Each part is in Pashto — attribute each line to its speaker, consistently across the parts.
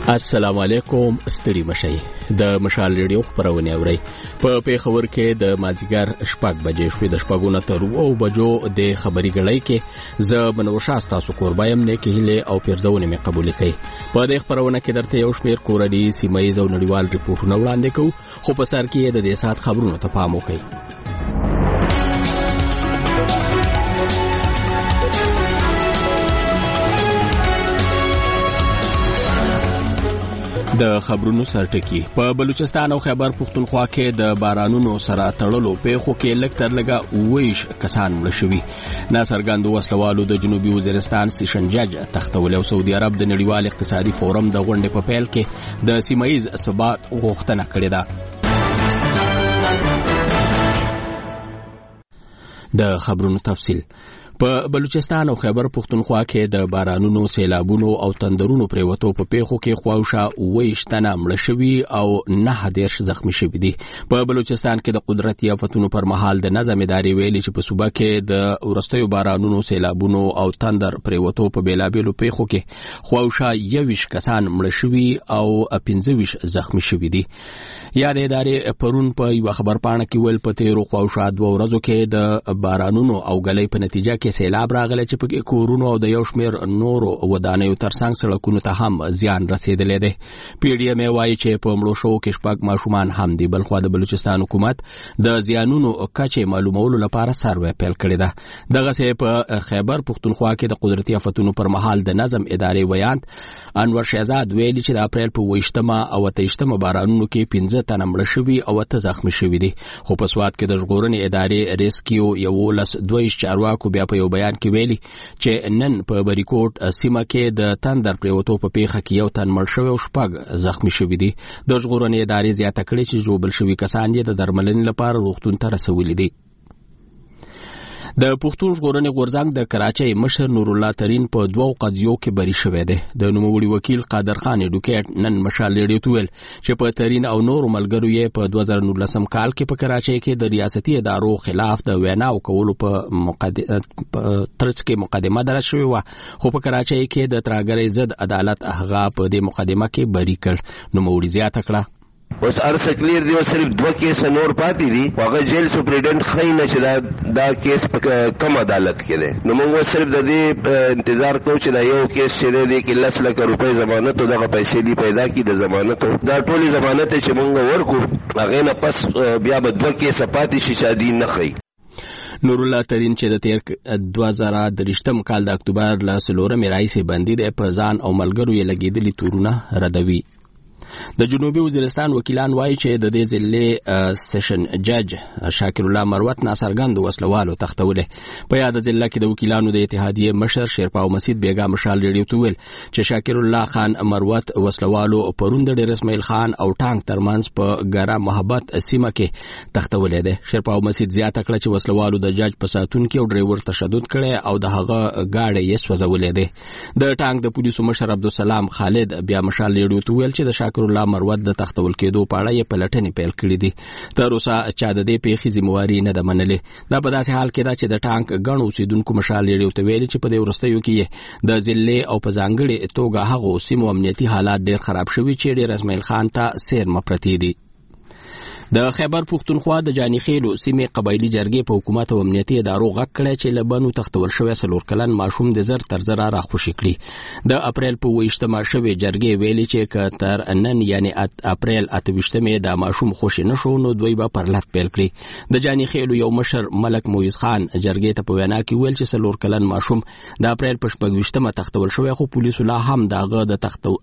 Speaker 1: السلام علیکم ستړي مشي د مشال ریډیو خبرونه اوري په پیښور کې د مازیګر شپږ بجې شوې د شپږونو تر 9 بجو د خبري غړۍ کې ز بنوشاست تاسو قربایم نه کېله او پیرزونه می قبول کړي په دې خبرونه کې درته یو شمیر کورني سیمایي او نړیوال ریپورتونه وړاندې کوو خو په سر کې د دې سات خبرونو ته پام وکړئ. د خبرونو سرټکی په بلوچستان او خیبر پختونخوا کې د بارانونو سره تړلو پیښو کې لکتر لګا ویش کسان مړ شوي. ناصرګاندو وسلوالو د جنوبي وزیرستان سیشن جج تختول او سعودي عرب د نړیوال اقتصادي فورم د غونډې په پیل کې د سیمایي ثبات غوښتنه کړې ده. د خبرونو تفصیل په بلوچستان او خیبر پختونخوا کې د بارانونو سیلابونو او تندرونو پریوتو په پیښو کې خواوشه ویشتنه مړ شوي او 9 زخمی شوي دي. په بلوچستان کې د قدرتي آفتونو پر مهال د نظم ادارې ویلي چې په صوبه کې د ورستیو بارانونو سیلابونو او تندر پریوتو په بیلابیلو پیښو کې خواوشه 21 کسان مړ شوي او 15 زخمی شوي دي. یا د ادارې پرون په یو خبر پاڼه کې ویل په تیرو خواوشه 2 ورځو کې د بارانونو او غلې په نتیجه کې سیلاب راغلی چې په کورونو او د یو شمیر نورو ودانیو ترڅنګ سړکونو ته هم زیان رسیدلی دی. پی ډي ایم وایي چې په مړو شوو کې شپږ ماشومان هم دي. بلخوا د بلوچستان حکومت د زیانونو کچې معلومولو لپاره سروې پیل کړی ده. دغسې په خیبر پختونخوا کې د قدرتي آفتونو پر مهال د نظم ادارې ویاند انور شهزاد ویلي چې د اپریل په 28 او 28 بارانونو کې 15 تنه مړه شوي او 8 زخمی شوي دي. خو په سواد کې د ژغورنې ادارې ریسکیو 12 چارواکو بیا په یو بیان کې ویلي چې نن په بریکوټ سیمه کې د تندر پریوتو په پیښه کې یو تن مړ شوی او 6 زخمی شوي دي. د ژغورنې ادارې زیاته کړې چې جوړ شوي کسان یې د درملنې لپاره روغتون ته رسولي دي. د پښتون ژغورنې غورځنګ د کراچۍ مشر نور الله ترين په 2 قضیو کې بری شوی دی. د نوموړي وکیل قادر خان اډوکیټ نن مشال ریډیو ته ویل چې په ترين او نور ملګرو یې په 2019 کال کې په کراچۍ کې د ریاستي ادارو خلاف د ویناو کولو په ترڅ کې مقدمه درج شوې و، خو په کراچۍ کې د ترهګرۍ ضد عدالت هغه په دې مقدمه کې بری کړ. نوموړي زیاته کړه
Speaker 2: اوس ارسه کلیر دی، صرف 2 کیس نور پاتې دي. هغه جیل سپریډنټ خاینه چې دا کیس په کم عدالت کې دی. نو موږ صرف د دې انتظار کوو چې دا یو کیس چې دی کې 10 لک روپۍ ضمانت او دغه پیسې دی پیدا کی د ضمانت. دا ټولي ضمانت چې موږ ورکو هغه نه پس بیا به 2 کیس پاتې شي چې دین نه خي.
Speaker 1: نور الله ترين چې د تیر 2023 کال د اکتوبر ل 4 رئیس بندي د پرزان او ملګرو یې لګیدلي تورونه ردوي. د جنوبي وزیرستان وکیلان وایي چې د دې ضلع سیشن جج شاکر الله مروت ناصرګاندو وسلوالو تختولې. په یاد ضلع کې د وکیلانو د اتحادیې مشر شیرپاو مسید بیګا مشال ریډیو ته ویل چې شاکر الله خان مروت وسلوالو پرون د ډیر اسماعیل خان او ټانک ترمنځ په ګرا محبت سیمه کې تختولې ده. شیرپاو مسید زیاته کړه چې وسلوالو د جج په ساتون کې او ډرایور تشدد کړي او د هغه گاډي یې سوځولې ده. د ټانک د پولیسو مشر عبدالسلام خالد بیا مشال ریډیو ته ویل چې د شاکر الله مروت د تختول کېدو په اړه یې پلټنې پیل کړې دي. تر اوسه چا د دې پیښې ذمہواري نه ده منلې. دا په داسې حال کې ده چې د ټانک ګڼ اوسیدونکو مشال ریډیو ته ویلي چې په دې وروستیو کې د ضلع او په ځانګړې توګه هغو سیمو امنیتي حالات ډېر خراب شوي چې ډېر اسماعیل خان ته سیر مپرتې دي. د خیبر پختونخوا د جاني خیلو سیمې قبایلی جرګې په حکومت او امنیتي ادارو غږ کړی چې لبنو تختول شوی 4 کلن ماشوم د زر تر زر راخوشي کړي. د اپریل په 28 شوی جرګې ویلي چې کتر نن یعنی اپریل 28 د ماشوم خوشي نشو نو دوی به پرلط پیل کړي. د جاني خیلو یو مشر ملک مویز خان جرګې ته په وینا کې ویل چې 4 کلن ماشوم د اپریل په 28 تختول شوی، خو پولیسو لا هم دغه د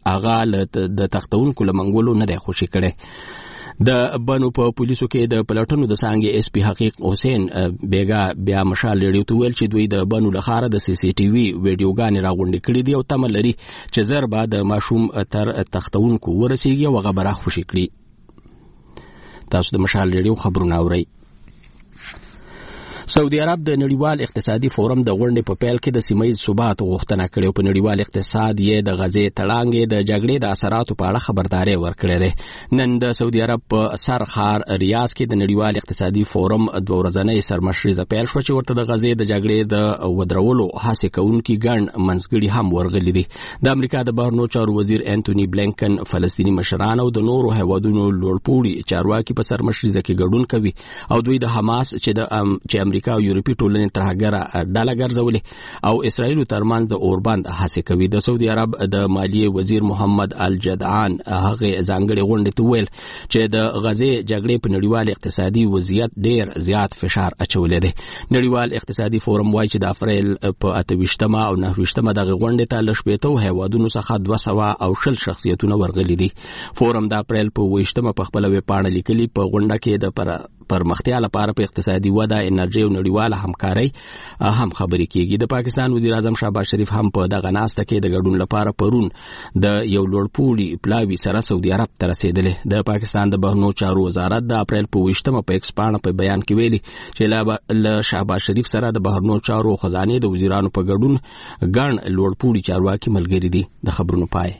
Speaker 1: تختونکو لمنګولو نه دی خوشي کړي. د بنو په پولیسو کې د پلټنو د څنګه اس پی حقیق حسین بیګا بیا مشال ریډیو ته ویل چې دوی د بنو لخاره د سی سی ټي وي ویډیوګانې راغونډې کړې دي او تمه لري چې زر بعد د ماشوم تر تختونکو ورسیږي او هغه برخ خوشي کړي. تاسو د مشال ریډیو خبرونه اورئ. سعودي عرب د نړیوال اقتصادي فورم د غونډې په پیل کې د سیمه‌ییز ثبات غوښتنه کړې او په نړیوال اقتصاد یې د غزې تړانګې د جګړې د اثراتو په اړه خبرداري ورکړې ده. نن د سعودي عرب په سر ښار ریاض کې د نړیوال اقتصادي فورم دوه ورځنۍ سرمشریزه پیل شو چې ورته د غزې د جګړې د ودرولو هڅې کوونکي ګڼ منځګړي هم ورغلي دي. د امریکا د بهرنیو چارو وزیر انټونی بلینکن فلسطیني مشران او د نورو هیوادونو لوړپوړي چارواکي په سرمشریزه کې ګډون کوي او دوی د حماس چې امریکا او یورپي ټولنې ترهګره ډله ګرځولې او اسرائیل ترمنځ د اوربند هڅې کوي. د سعودي عرب د مالیې وزیر محمد الجدعان هغه ځانګړي غونډې ته ویل چې د غزې جګړې په نړیوال اقتصادي وضعیت ډیر زیات فشار اچولی دی. نړیوال اقتصادي فورم وایي چې د اپریل په 28 او 29 دغه غونډې ته له 70 هیوادونو څخه 220 شخصیتونه ورغلي دي. فورم د اپریل په 28 په خپل ویبپاڼه لیکلي په غونډه کې د پرمختیا لپاره په اقتصادي وده، انرژي او نړیواله همکارۍ هم خبرې کیږي. د پاکستان وزیر اعظم شهباز شریف هم په دغه ناسته کې د ګډون لپاره پرون د یو لوړپوړي پلاوي سره سعودي عرب ته رسیدلی. د پاکستان د بهرنیو چارو وزارت د اپریل په 28 په ایکس پاڼه په بیان کې ویلي چې له شهباز شریف سره د بهرنیو چارو خزانې د وزیرانو په ګډون ګڼ لوړپوړي چارواکي ملګري دي. د خبرونو پای.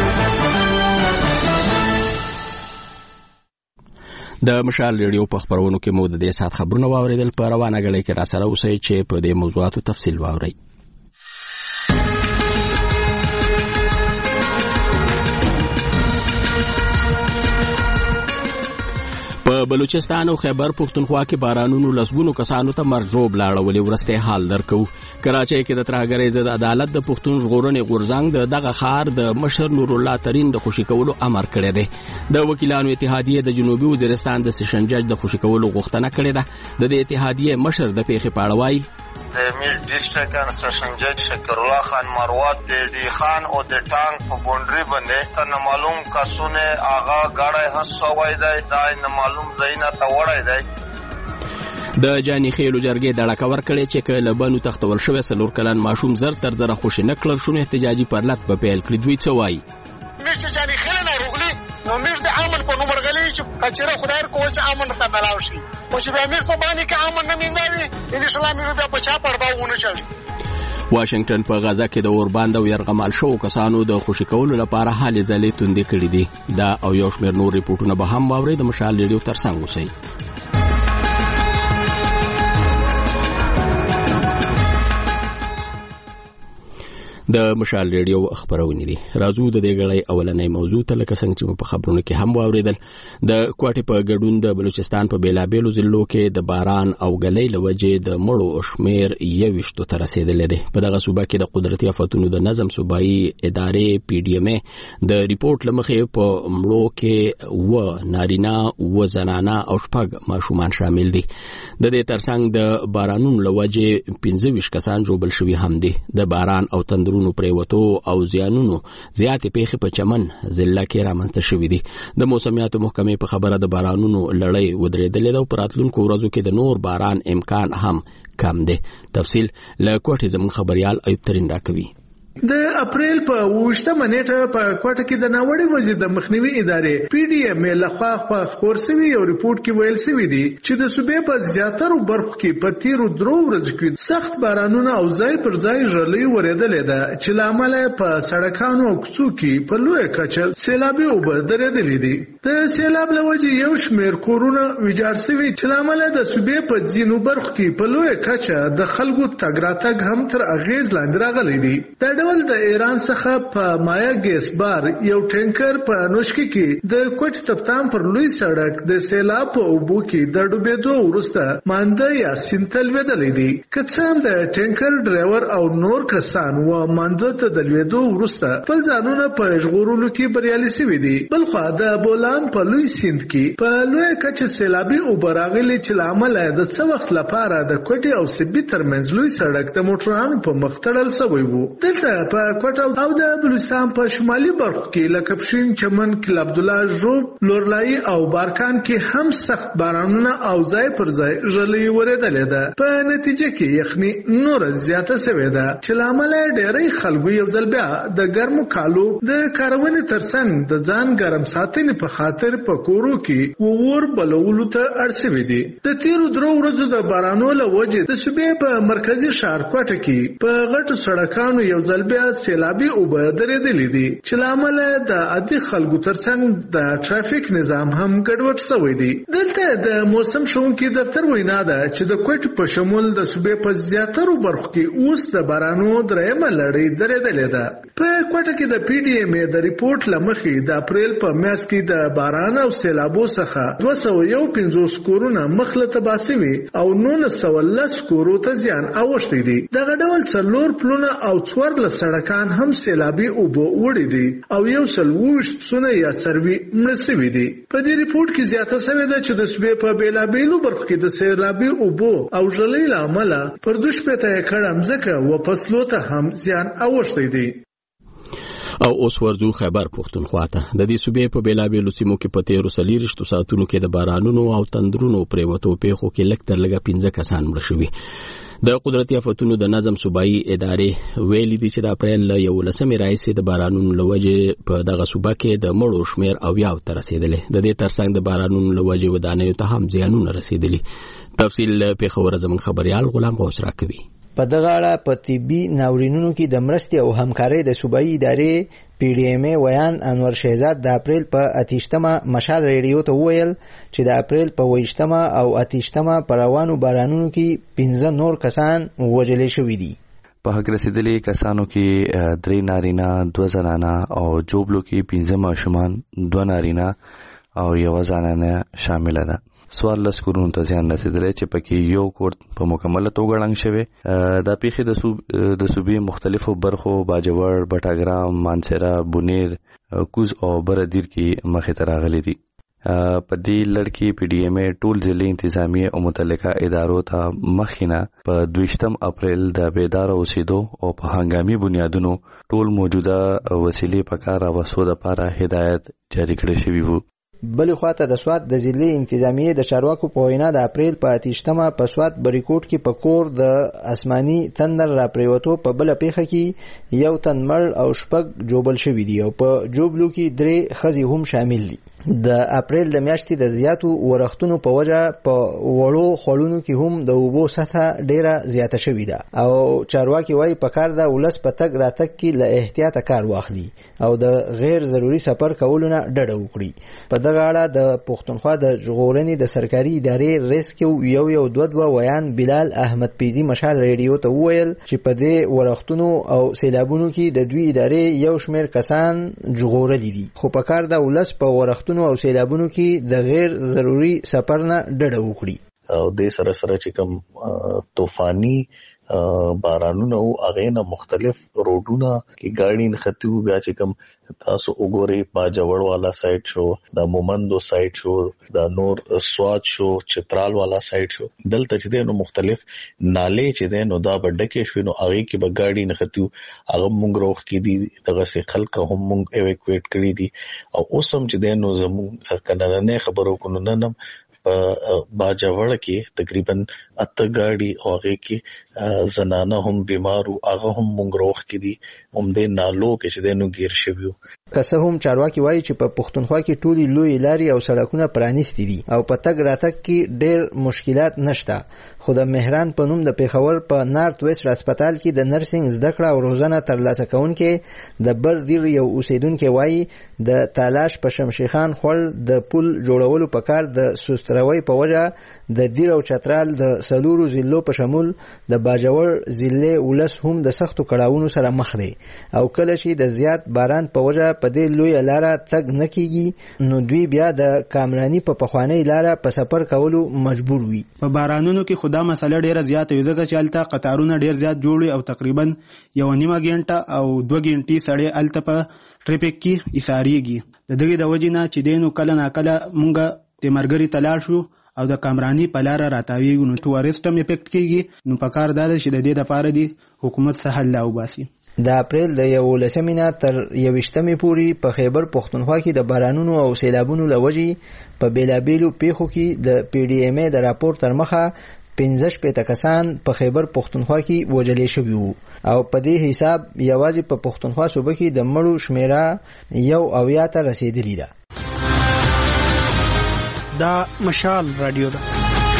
Speaker 1: د مشال ریډیو په خبرونو کې مو د دې سات خبرونه واوریدل. په روانه غړي کې را سره اوسئ چې په دې موضوعاتو تفصیل واورئ. په بلوچستان او خیبر پختونخوا کې بارانونو لسګونو کسانو ته مرجوب لاړولې. ورسته حال درکو. کراچۍ کې د ترهګرۍ ضد عدالت د پښتون ژغورنې غورځنګ دغه ښار د مشر نور الله ترین د خوشي کولو امر کړی دی. د وکیلانو اتحادیه د جنوبي وزیرستان د سیشن جج د خوشي کولو غوښتنه کړې ده. د دې اتحادیه مشر د پیښې په اړه وایي
Speaker 3: د میر ډیسټریکټ ان سیشن جج شکر الله خان مروت د ډی خان او د ټانک په بونډري باندې ته معلوم کسونه آغا غاړه هڅوي دی دا نه معلوم زینا ته وړای دی.
Speaker 1: د جانی خېلو جرګې د ډکور کړي چې کله بنو تختول شوی سلور کلن ماشوم زر تر زره خوشی نکړل شونه احتجاجي پرلط په پیل کړی. دوی څه وایي؟
Speaker 4: مشته جانی خېل نه روغلی نو مش د امن په نومر غلې چې کچره خدای کو چې امن ته ملاو شي او چې به امیر په باندې کې امن نه مینګوي ان شاء الله مې بیا په چا پرداونه چي.
Speaker 1: واشنگټن په غزا کې د اورباند او يرغمال شو کسانو د خوشي کولو لپاره حالې ځلې توندې کړې دي. دا او یو شمېر نور ریپورتونه به هم واوري. د مشال ریډیو ترڅنګ اوسئ. د مشال ریډیو خبرونه دي. راځو د دې غړې اولنې موضوع ته لکه څنګه چې په خبرونو کې هم واوریدل. د کوټې په ګډون د بلوچستان په بیلابېلو ضلعو کې د باران او غلې لوجې د مړو شمیر 21 ته رسیدلی دی. په دغه صوبه کې د قدرتي آفتونو د نظم صوبایي ادارې پی ډی ام د ریپورت لمخې په مړو کې و نارینه و زنانه او شپږ ماشومان شامل دي. د دې ترڅنګ د بارانونو لوجې 25 کسان جوړ شوي هم دي. د باران او تندرونو پریوتو او زیانونو زیاتې پیښې په چمن ضلع کې رامنځته شوې دي. د موسمیاتو محکمې په خبره د بارانونو لړۍ ودرېدلې ده او په راتلونکو ورځو کې د نور باران امکان هم کم دی. تفصیل له کوټې زموږ خبريال ایوب ترین راکوي.
Speaker 5: د اپریل په 28 نیټه په کوټه کې د ناوړي وضعیت د مخنیوي ادارې پی ډی ام لخوا خبر شوی یو ریپورت کې ویل شوی دی چې د صوبې په زیاتره برخو کې په تیرو درو ورځو کې سخت بارانونه او ځای پر ځای ژړلې ورېدلې ده چې لامل په سړکانو او کوڅو کې په لوی کچه سیلابي اوبه درېدلې دي. د سیلاب لوجې یو شمېر کورونه ویجاړ شوي چې لامل د صوبې په ځینو برخو کې په لوی کچه د خلکو تګ راتګ هم تر اغیز لاندې راغلی دی. د ایران څخه په مایا ګیس بار یو ټینکر په نوشکی کې د کوټ تپتان پر لوی سړک د سیلاب په اوبو کې د ډوبېدو وروسته مانده یا سینتل ودلې دي. کڅم د ټینکر ډرایور او نور کسان و مانده ته د لویدو وروسته په ځانونه په ژغورلو کې بریالي شوي دي. بلخو د بولان په لوی سیند کې په لوی کچه سیلابي اوبه راغلي چې لامل د څه وخت لپاره د کوټ او سبي ترمنځ لوی سړک د موټرانو په مخ تړل شوی وو. دلته په کوټه او د بلوچستان په شمالي برخو کې لکه پښین چمن کې عبدالله ژوب لورلای او بارکان کې هم سخت بارانونه او ځای پر ځای ژلې ورېدلې ده. په نتیجه کې یخني نور زیاته شوې ده چې لامل ډېری خلکو یو ځل بیا د ګرمو کالو د کارونې ترڅنګ د ځان ګرم ساتنې په خاطر په کورو کې اور بلولو ته اړ شوي دي. د تیرو درو ورځو د بارانو له وجې د صوبې په مرکزي ښار کوټه کې په غټو سړکانو یو ځل بیا سیلابي اوبه درېدلې دي چې لامل د عادي خلکو ترڅنګ د ټرافیک نظام هم ګډوډ شوی دی. دلته د موسم ښوونکي دفتر وینا ده چې د کوټ په شمول د صوبې په زیاترو برخو کې اوس د بارانو درېیمه لړۍ درېدلې ده. په کوټه کې د پی ډي ایم ای د ریپورت لمخې د اپریل په میاشت کې د باران او سیلابو څخه 251 کورونه مخله تباه شوي او 910 کورو ته زیان اوښتی دی. دغه ډول څلور پلونه او 14 سړکان هم سیلابي اوبو وړي دي او 120 پسونه یا څاروي مړه شوي دي. په دې ریپورت کې زیاته شوې ده چې د صوبې په بیلابیلو برخو کې د سیلابي اوبو او ژلۍ له امله پر 250 ایکړه ځمکه و فصلو ته هم زیان اوښتی دی.
Speaker 1: او اوس ورځو خیبر پښتونخوا ته. د دې صوبې په بیلابیلو سیمو کې په 13 ساعتونو کې د بارانونو او تندرونو پریوتو پیښو کې لږ تر لږه 15 کسان مړه شوي. د قدرتي آفتونو د نظم صوبایي ادارې ویلي دي چې د اپریل 11 راهیسې د بارانونو له وجې په دغه صوبه کې د مړو شمېر 70 ته رسېدلی. د دې ترڅنګ د بارانونو له وجې ودانیو ته هم زیانونه رسېدلي. تفصیل پېښور زموږ خبريال غلام غوث راکوي.
Speaker 6: په دغه اړه په طبي ناورینونو کې د مرستې او همکارۍ د صوبایي ادارې پی ډي ایم ای ویان انور شهزاد د اپریل په 28مه مشال ریډیو ته وویل چې د اپریل په 28مه او 28مه په روانو بارانونو کې 15 نور کسان وژل شوي دي.
Speaker 7: په حق رسیدلي کسانو کې 3 نارینه 2 زنانه او جوبلو کې 15 ماشومان 2 نارینه او 1 زنانه شامل ده. 14 کورونو ته زیان رسیدلی چې پکې یو کور په مکمله توګه ړنګ شوی. دا پیښې د صوبې مختلفو برخو باجوړ، بټاګرام، مانسیرا، بونیر، کوز او بردیر کې مخې ته راغلي دي. په دې لړ کې پی ډي ایم ای ټول ضلعي انتظامیه او متعلقه ادارو ته مخینه په 20 اپریل د بیدار اوسېدو او په هنګامي بنیادونو ټول موجوده وسیلې په کار راوستو لپاره هدایت جاری کړی شوی وو.
Speaker 6: بل خواته د سوات د ضلعي انتظامیه د چارواکو په وینا د اپریل په 28مه په سوات بریکوټ کې په کور د اسماني تندر را پریوتو په بل پیښه کې یو تن مړ او شپږ جوبل شوي دي او په جوبلو کې 3 ښځې هم شامل دي. د اپریل د میاشتې د زیاتو ورښتونو په وجه په وړو خړونو کې هم د اوبو سطحه ډیره زیاته شوې ده او چارواکي وايي په کار د ولس په تګ راتګ کې له احتیاطه کار واخلي او د غیر ضروري سفر کولو نه ډډه وکړي. په دغه اړه د پښتونخوا د ژغورنې د سرکاري ادارې ریسکیو 122 ویان بلال احمد پیزي مشال ریډیو ته وویل چې په دې ورښتونو او سیلابونو کې د دوی ادارې یو شمېر کسان ژغورلي دي خو په کار د ولس په ورښتونو او سیلابونو کې د غیر ضروري سفر نه ډډه وکړي.
Speaker 8: او د سره چې کوم طوفاني بارانونه او هغه نه مختلف روډونه کې ګاډي نختو بیا چې کوم تاسو وګورئ باجوړ والا سایت شو، د مومندو سایت شو، د نور سواد شو، چترال والا سایت شو، دلته چې نو مختلف نالې چې نو دا بډکه شو نو هغه کې به ګاډي نختو هغه مونږ روخ کې دي دغه سه خلک هم مونږ ایویکویټ کړی دي او اوسم چې نو زموږ کنه نه خبرو کو نن باجوړ کې تقریبا 8 ګاډي او هغه کې زنانه هم بیمارو هغه هم مونږ روخ کې دي هم د نالو کې چې نو گیر شویو.
Speaker 6: که څه هم چارواکي وایي چې په پښتونخوا کې ټولي لوی لارې او سړکونه پرانیستي دي او په تګ راتګ کې ډېر مشکلات نشته خو د مهران په نوم د پیښور په نارت ویسټ هسپتال کې د نرسنګ زده کړه او روزنه ترلاسه کوونکې د بردیر یو اوسیدونکو وایي د تالاش په شمشیخان خل د پل جوړولو په کار د سستروي په وجه د دیر او چترال د سلورو ضلعو په شمول د باجوړ ضلع ولس هم د سختو کړاوونو سره مخ دي او کله چې د زیات باران په وجه په دې لوی لاره تګ نه کیږي نو دوی بیا د کامرانی په پخوانی لاره په سفر کولو مجبور وي.
Speaker 9: په بارانونو کې خدا مسله ډیره زیات وي ځکه چې الته قطارونه ډیر زیات جوړي او تقریبا 1.5 غنټه او 2 غنټې سړی الته په ټریفیک کې ایساریږي. د دغه د وجې نه چې دینو کله ناکله مونږه د مرګري تلاړ شو او د کامرانی په لار راتاویږي نو ټوریسټم افیکټ کیږي نو په کار دا چې د دې لپاره دی حکومت سهل لا وباسي.
Speaker 6: د اپریل د 11 تر 21 پورې په خیبر پښتونخوا کې د بارانونو او سیلابونو لوجي په بیلابیلو پیښو کې د پی ډی ایم ای د راپور تر مخه 15 کسان په خیبر پښتونخوا کې وژل شوي وو او په دې حساب یوازې په پښتونخوا صوبه کې د مړو شمیره 1 ته رسیدلی ده.
Speaker 10: دا مشال رادیو ده.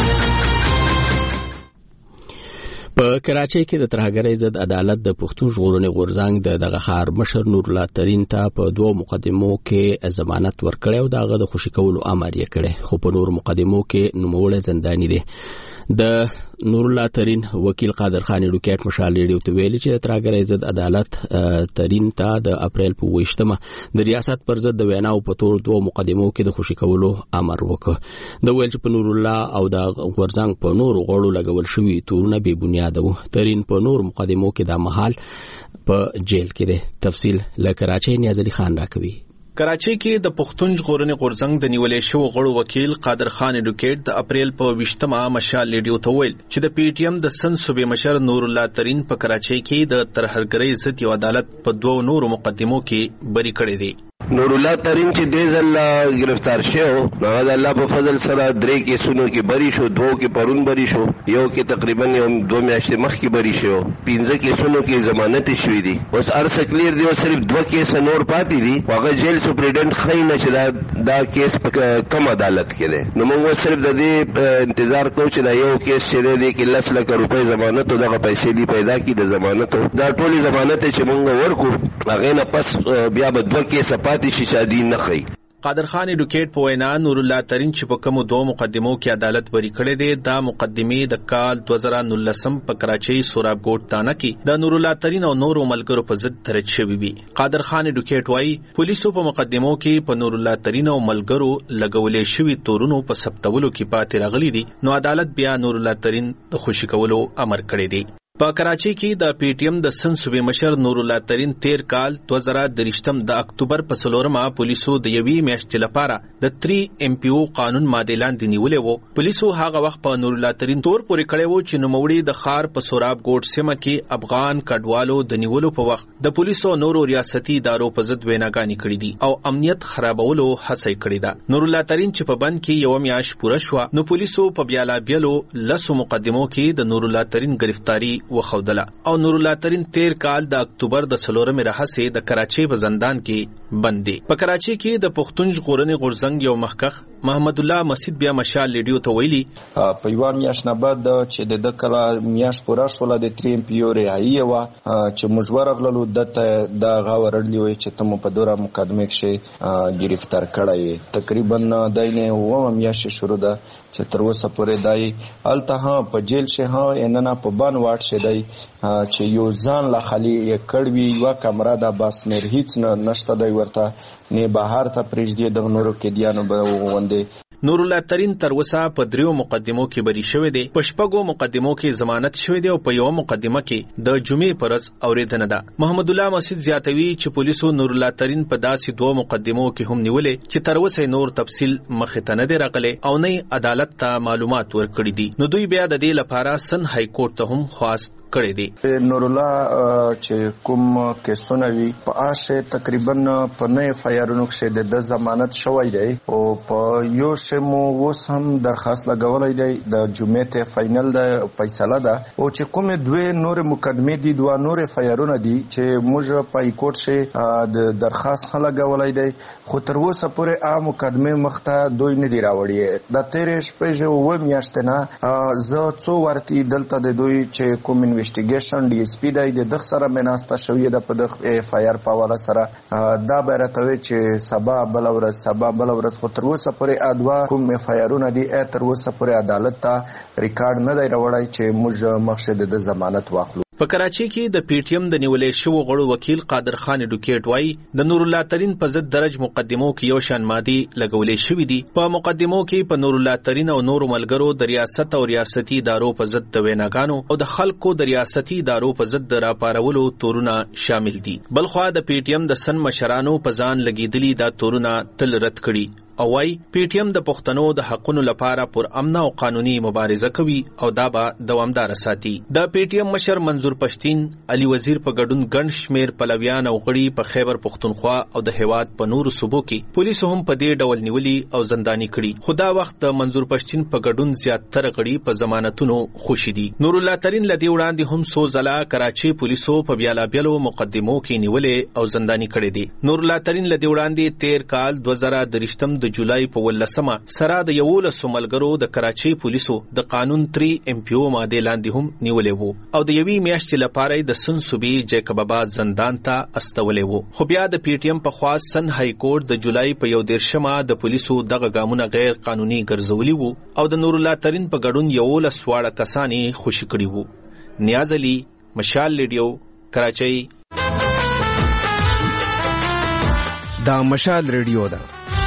Speaker 1: په کراچۍ کې د ترهګرۍ ضد عدالت د پښتون ژغورنې غورځنګ د دغه ښار مشر نور الله ترین ته په 2 مقدمو کې ضمانت ورکړی او دغه د خوشي کولو امر یې کړی، خو په نور مقدمو کې نوموړی زنداني دی. د نور الله ترین وکیل قادر خان ډوکیټ مشال ریډیو ته ویلي چې د ترهګرۍ ضد عدالت ترین ته د اپریل په 28مه د ریاست پر ضد د ویناو په تور 2 مقدمو کې د خوشي کولو امر وکړ. د ویل چې په نور الله او د غورځنګ په نور غړو لګول شوی تورونه بې بنیاده وو. ترین په نور مقدمو کې د محل په جیل کې دی. تفصیل له کراچۍ نیاز علي خان راکوي.
Speaker 11: کراچۍ کې د پښتون ژغورنې غورځنګ د نیولې شو غړو وکیل قادر خان ډوکیټ د اپریل په 20مه مشال ریډیو ته ویل چې د پی ټی ایم د سن صوبې مشر نور الله ترین په کراچۍ کې د ترهګرۍ ضد یو عدالت په 2 نورو مقدمو کې بری کړی دی.
Speaker 2: نور الله ترین چې دې ځل گرفتار شو، هغه الله په فضل سره 3 کیسونو کې بری شو، 2 کې پرون بری شو، یو کې تقریبا 2 میاشتې مخکې بری شو، 15 کیسونو کې ضمانت شوې دي. اوس ارس کلیر دی، صرف 2 کیس نور پاتې دي. هغه جیل سپریډنټ خاين چې دا کیس په کم عدالت کې دی. نو موږ صرف د دې انتظار کوو چې دا یو کیس چې دی کې 10 لک روپۍ ضمانت او دغه پیسې دی پیدا کی د ضمانت. دا ټولي ضمانت چې موږ ورکو هغه نه پس بیا به 2 کیس
Speaker 11: قادر خان ډوکیټ په وینا نور الله ترین چې په کوم 2 مقدمو کې عدالت بری کړی دی، دا مقدمې د کال 2019 په کراچۍ سوراب ګوټ تانه کې د نور الله ترین او نورو ملګرو په ضد درج شوی وي. قادر خان ډوکیټ وايي پولیسو په مقدمو کې په نور الله ترین او ملګرو لګولې شوی تورونو په ثبتولو کې پاتې راغلي دي، نو عدالت بیا نور الله ترین د خوشي کولو امر کړی دی. په کراچۍ کې د پی ټی ایم د سن صوبې مشر نور الله ترین 13 کال 2023 د اکتوبر په 4مه پولیسو د 1 میاشتې لپاره د 3 ام پی او قانون ماده لاندې نیولې وو. پولیسو هغه وخت په نور الله ترین تور پورې کړی وو چې نوموړي د ښار په سوراب ګوټ سیمه کې افغان کډوالو د نیولو په وخت د پولیسو نورو ریاستي ادارو په ضد ویناګانې کړې دي او امنیت خرابولو هڅه کړې ده. نور الله ترین چې په بند کې 1 میاشت پوره شو، نو پولیسو په بیلابیلو 10 مقدمو کې د نور الله ترین گرفتاری وخودله او نور الله ترین 13 کال د اکتوبر د 4مې راهسې د کراچۍ په زندان کې بند دی. په کراچۍ کې د پښتون ژغورنې غورځنګ یو مخکخ محمد الله مسجد بیا مشال ریډیو ته ویلي
Speaker 12: په یو میاشت نه بعد چې د کلا میاشت پوره شول د 3 ام پی او رهایی و چې مجبور غللو د غاورړلی وي چې تم په دوره مقدمه کې گرفتار کړای. تقریبا داینه و میاشت شروع ده چې تر اوسه پورې دای الته په جیل شه اننا په بان واټ شه دای چې یو ځان لا خالی کړوي یو کمره د باس مر هیڅ نشته دی ورته نه بهر ته پرېږدي د نورو کې دیانو به وندي.
Speaker 11: نور الله ترین تر اوسه په 3 مقدمو کې بری شوی دی، په 6 مقدمو کې ضمانت شوی دی او په 1 مقدمه کې د جمعې پرز اوریدنه ده. محمد الله مسجد زیاتوي چې پولیسو نور الله ترین په داسې 2 مقدمو کې هم نیولې چې تر اوسه نور تفصیل مخه ته نه دی راغلی او نه عدالت ته معلومات ورکړي دي، نو دوی بیا د دې لپاره سن های کورټ ته هم خواست کړی دی.
Speaker 12: نور الله چې کوم کیسونه وی په آشه تقریبا په نه فایرونو کې د ضمانت شوی دی او په یو شمو اوس هم درخواست لګولای دی د جمعې ته فائنل د فیصله ده او چې کوم 2 نور مقدمه دي 2 نور فایرونه دي چې موږ په کورټ شه د درخواست لګولای دی، خو تر اوسه پورې ا مقدمه مخته دوی نه دی راوړي. د 13 شپې و میاشتې نه زه څو ورتي دلته د دوی چې کوم انویسټیګیشن ډي اس پی د دغه سره مناسته شوې ده په دغه اف آی آر په حواله سره دا بیرته چې سبا بل ورځ خو تر اوسه پورې ادوا کوم اف آی آرونه دي تر اوسه پورې عدالت ته ریکارډ نه دی راوړی چې موږ مخشد د ضمانت واخلو.
Speaker 11: په کراچۍ کې د پی ټی ایم د نیولې شو غړو وکیل قادر خان ډوکیټ وايي د نور الله ترین په ضد درج مقدمو کې یو شان مادي لګولې شوې دي. په مقدمو کې په نور الله ترین او نور ملګرو د ریاست او ریاستي ادارو په ضد د ویناګانو او د خلکو د ریاستي ادارو په ضد د راپارولو تورونه شامل دي. بلخوا د پی ټی ایم د سن مشرانو په ځان لګیدلي دا تورونه تل رد کړي او وايي پی ټی ایم د پښتنو د حقونو لپاره پر امن او قانوني مبارزه کوي او دا به دوامدار ساتي. د پی ټی ایم مشر منظور پښتين علي وزیر په ګډون ګڼ شمیر پلویان او غړي په خیبر پښتونخوا او د هیواد په نورو صوبو کې پولیسو هم په دې ډول نیولي او زنداني کړي. خدا وخت د منظور پښتين په ګډون زیاتره غړي په ضمانتونو خوشي دي. نور الله ترين لدی وړاندې هم سو ځلا کراچي پولیسو په بیلابیلو مقدمو کې نیولې او زنداني کړي دي. نور الله ترين لدی وړاندې 13 کال 2023 د جولای په 18 سره د 11 ملګرو د کراچي پولیسو د قانون 3 ام پی او ماده لاندې هم نیولې وو او د یوې میاشتې لپاره د سن صوبې جیکب آباد زندان ته استولې وو. خو بیا د پی ټی ایم په خوا سن های کورټ د جولای په 11 د پولیسو دغه ګامونه غیر قانوني ګرځولي وو او د نور الله ترين په ګډون 11 واړه کسانی خوشي کړي وو. نیاز علي، مشال ریډیو، کراچۍ.
Speaker 13: دا مشال ریډیو ده.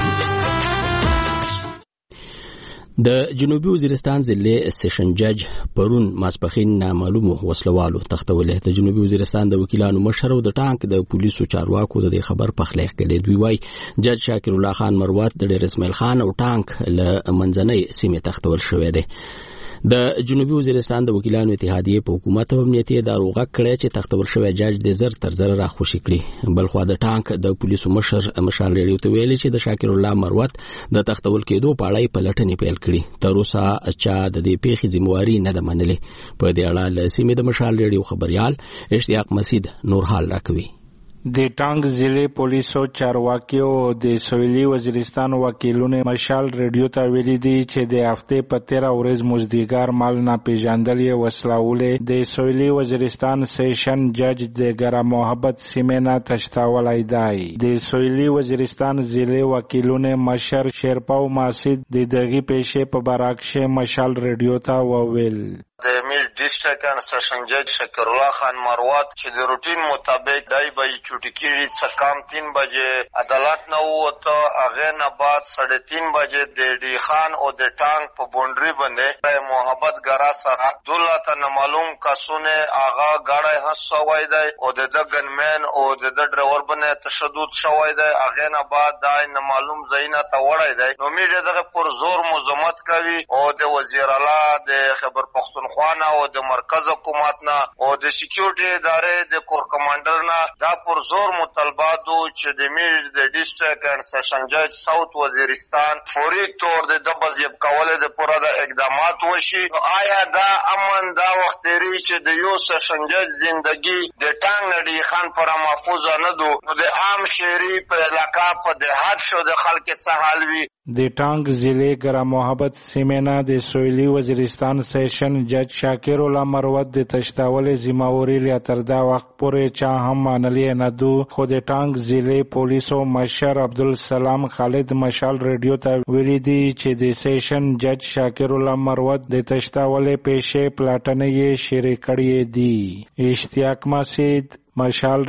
Speaker 1: د جنوبي وزیرستان ضلع سیشن جج پرون ماسپخین نامعلومو وسلوالو تختولې. د جنوبي وزیرستان د وکیلانو مشر او د ټانک د پولیسو چارواکو د خبر پخلیخ کړي. دوی وايي جج شاکر الله خان مروت د ډیر اسماعیل خان او ټانک له منځنۍ سیمې تختول شوې ده. د جنوبي وزیرستان د وکیلانو اتحادیې په حکومت او امنیتي ادارو غږ کړی چې تختول شوی جج د زر تر زر را خوشي کړي. بلخوا د ټانک د پولیسو مشر مشال ریډیو ته ویلي چې د شاکر الله مروت د تختول کېدو په اړه پلټنې پیل کړي. تر اوسه چا د دې پیښې ذمہواری نه ده منلې. په دې اړه له سیمې د مشال ریډیو خبريال اشتیاق مسید نور حال راکوي.
Speaker 14: د ټانک ضلع پولیسو چارواکیو د سویلي وزیرستان وکیلونو مشال ریډیو ته ویلي دي چې د هفته په 13 ورځ مزدیګر مال نه پیژندلې وسلهولې د سویلي وزیرستان سیشن جج د ګرا محبت سیمه تشتاولای دی. د سویلي وزیرستان ضلع وکیلونو مشر شیرپاو ماسید د دغه پیښې په برعکس مشال ریډیو ته وویل.
Speaker 3: د میل ډیسټریکټ ان سیشن جج شکر الله خان مروت چې د روټین مطابق دای به چوټی کیږي څه کام 3 بجې عدالت نه وته هغه نه بعد 3:30 بجې د ډی خان او د ټانک په بونډري باندې محبت ګرا سره دولت نه معلوم کسونه هغه غاړه حسوي دی او د ګنمن او د ډرایور باندې تشدد شوی دی. هغه نه بعد دای نه معلوم زینه ته وړای دی. نو میډیا دغه پر زور مزمت کوي او د وزیر اعلی د خیبر پښتونخوا او د مرکز حکومت نه او د سکیورټي ادارې د کور کمانډر نه دا پر زور مطالبات چې د میز د ډیسټریکټ ان سیشن جج ساوث وزیرستان فوري تور د دبل یب کولې د پوره د اقدامات وشي. آیا دا امن دا وخت لري چې د یو سیشن جج ژوندۍ د ټانګ نډي خان پر محفوظ نه دو نو د عام شهري په علاقہ په دهات شو د خلک څه حال وي.
Speaker 14: د ټانک ضلع ګرا محبت سیمه د سویلي وزیرستان سیشن جج شاکر الله مروت د تشتاولې ذمہواری لري تر دا وخت پورې چا هم منلې نه دو. خو د ټانک ضلع پولیسو مشر عبدالسلام خالد مشال ریډیو ته ویلي دي چې د سیشن جج شاکر الله مروت د تشتاولې پیښې پلاټنې یې شریک کړې دي. اشتیاق مسید مشال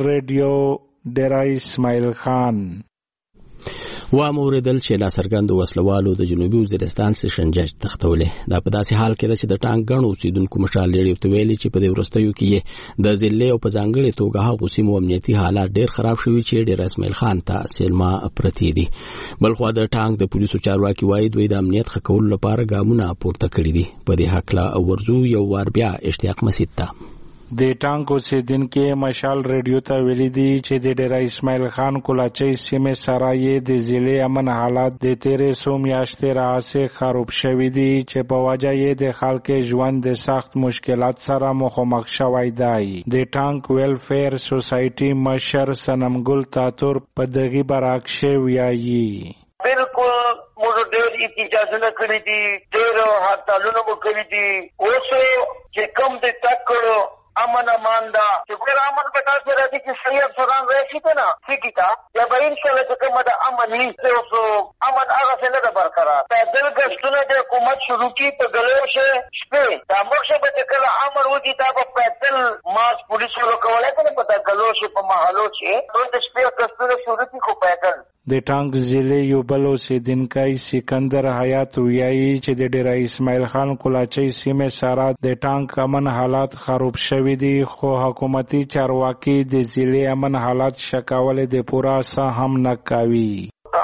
Speaker 14: ریډیو ډیرا اسماعیل خان.
Speaker 1: و موردل چې لا سرګند وسلوالو د جنوبي وزیرستان سیشن جج تختولې. دا په داسې حال کې چې د ټانک غنو اوسیدونکو مشال لري ته ویلي چې په دې ورستیو کې د ضلع او په ځانګړي توګه هغه سیمو امنیتي حالات ډېر خراب شوي چې ډیر اسماعیل خان ته سیلما پرتی دي. بلخوا د ټانک د پولیسو چارواکي وایي دوی د امنیت ښه کولو لپاره ګامونه پورته کړي دي. په دې حق لا ورزو یو وار بیا اشتیاق مسید ته
Speaker 14: د ټانک اوسیدونکو مشال ریډیو ته ویلي دي چې د ډیر اسماعیل خان کولاچي سیمه سره یې د ضلع امن حالات د 13 میاشتې راځي خراب شوي دي چې په وجه یې د خلکو ژوند د سخت مشکلات سره مخامخ شوی دی. د ټانک ویلفیر سوسایټي مشر سنمګل تاتور په دغه برعکس ویایي.
Speaker 15: بالکل موږ ډېر احتجاجونه کړي دي، ډېر هړتالونه مو کړي دي. اوس چې کوم د ټاکلو امن اماندا چې ګور امن په تاسو راځي چې صحیح افسران راشي کنه سکیتا یا به ان شاء الله چې کومه د امن هیڅ اوس امن هغه څنګه د برقرار په دل غشتونه د حکومت شروع کی په ګلوشه شپه دا موږ به چې کله امر وږي دا په پدل ماس پولیس ورو کولای کنه په ګلوشه په محلو چې ټول د شپې کستونه شروع کی کو پیدل.
Speaker 14: د ټانک ضلع یو بل اوسیدونکی سکندر حیات ویایي چې د ډیر اسماعیل خان کولاچي سیمه سره د ټانک امن حالات خراب شوي دي، خو حکومتي چارواکي د ضلع امن حالات شکاول د پورا سه هم نه کوي.
Speaker 15: ټانک چون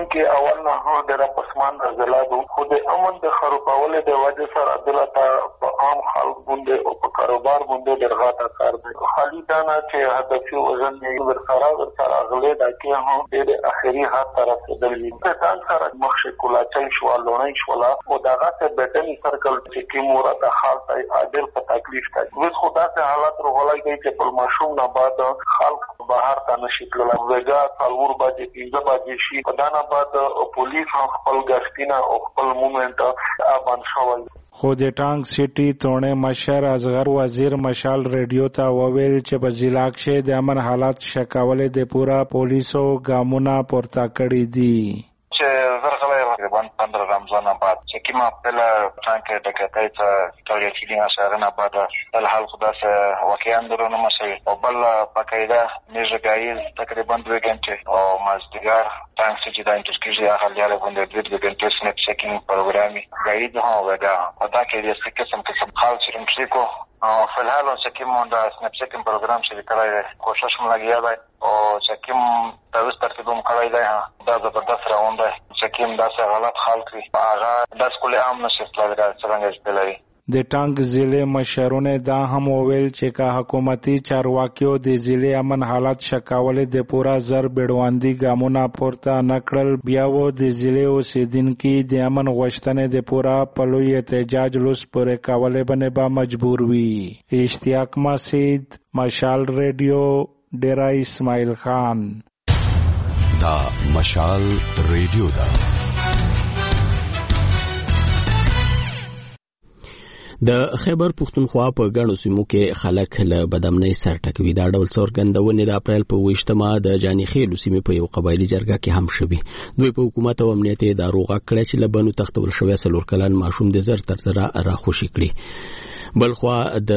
Speaker 16: کې اول نه هو د پسمان غزلادو خو د امن د خرابولو د وجه سره دلته په عام خلک باندې او په کاروبار باندې درغاته کار دی خالي دا نه چې هدفي وزن یې ورسره غلې دا کې هم د اخري حد ته رسیدلی د تان سره مخشه کولا چل شو لونای شو او داغه ته بیٹنی سرکل چې کی مورته خاصه عادل په تکلیف کوي وس خدا ته حالت رغولای دی چې په ماشوم نه بعد خلک بهر ته نشي تللی وګا څلور بجې 15 بجې شي په دانه بعد پولیس هم خپل غشتینه او خپل موومېنټ ابان شوی
Speaker 14: خو د ټانګ سټي تونه مشر اصغر وزیر مشال ریډیو ته وویل چې په ضلع کې د امن حالات شکاولې د پورا پولیسو ګامونه پورته کړی دي
Speaker 17: تقریبا 15 رمضان بعد چې کیما په ټانک د کتای ته تولیدي اشاره بعد الحال خدا سه واقعا درونه مشه او بل پکایده میږي غایز تقریبا 2 غنټه او مازدیګر ټانک چې د انټرکیږي اخلیاله باندې 2 غنټه سنپ چیکینګ پروګرامي غایز هو ودا پتا کې د قسم حال چې کو او فلحال چې کوم د سنپ چیکینګ پروګرام چې کړای کوشش ملګیا دی او چې کوم تاسو ترتیب کړای دی دا زبردست راوند دی چې کوم داسې حالت خلک هغه د سکول عام نشي تللی څنګه چلوي
Speaker 14: د ټانګ ضلع مشرونه دا هم وویل چې کا حکومتي چارواکیو د ضلع امن حالت شکاولې د پورا زر بیړواندی ګامونه پورته نکړل بیا و د ضلع اوسیدونکو د امن غوښتنې د پورا پلوی احتجاج لوس پورې کولې باندې با مجبور وي اشتیاق مسعود مشال ریډیو ډیرا اسماعیل خان
Speaker 18: دا مشال ریډیو دا
Speaker 1: د خیبر پښتونخوا په ګڼو سیمو کې خلک له بدامنۍ سر ټکوي دا ډول څرګندونې د اپریل په 28مه د جاني خیلو سیمې په یو قبایلی جرګه کې هم شوي دوی په حکومت او امنیت ادارو غږ کړی چې له بنو تختول شوی 4 کلن ماشوم د زر تر زره راخوشي کړي بلخوا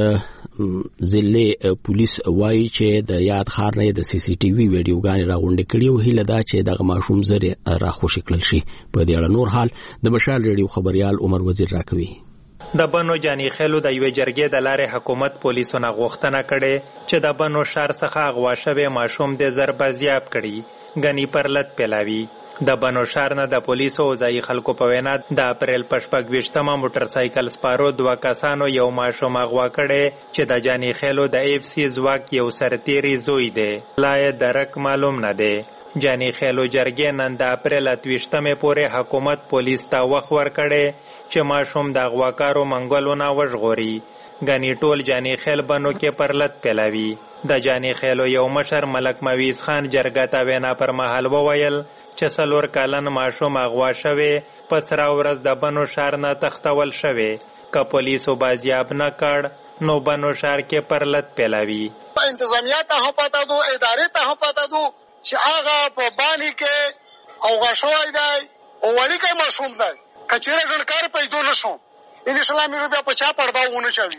Speaker 1: د ضلع پولیس وایي چې د یاد ښار نه د سی سی ټي وي ویډیوګانې راغونډې کړي او هیله ده چې دغه ماشوم زر راخوشي کړل شي په دې اړه نور حال د مشال ریډیو خبريال عمر وزیر راکوي
Speaker 19: د بنو جاني خیلو د یوې جرګې د لارې حکومت پولیسونه غوښتنه کړې چې د بنو شهر څخه اغوا شوی ماشوم د ضرب زیاب کړي غنی پرلط پیلاوي د بنو شهر نه د پولیسو او ځای خلکو په وینا د اپریل په 28مه موټر سایکل سپارو 2 کسانو یو ماشوم اغوا کړي چې د جاني خیلو د اف سی ځواک یو سرتیری زوی دی لا یې درک معلوم نه دی جاني خیلو جرګې نن د اپریل 28مه پورې حکومت پولیس ته وخت ورکړي چې ماشوم د اغواکارو منګولونه وژغوري غنی ټول جاني خیل بنو کې پرلط پیلاوي د جاني خیلو یو مشر ملک مویز خان جرګه ته وینا پر مهال وویل چې 4 کلن ماشوم اغوا شوی پس را ورځ د بنو شهر نه تختول شوی که پولیسو بازیاب نه کړ نو بنو شهر کې پرلط پیلاوي
Speaker 4: انتظامیه ته هم پتا دو ادارې ته هم پتا دو چې هغه په بانی کې او غشوای دی او وړي کې ماشوم دی کچېره ګڼکار پیدا نشو ان شاء الله مې بیا په چا پرداونه چوي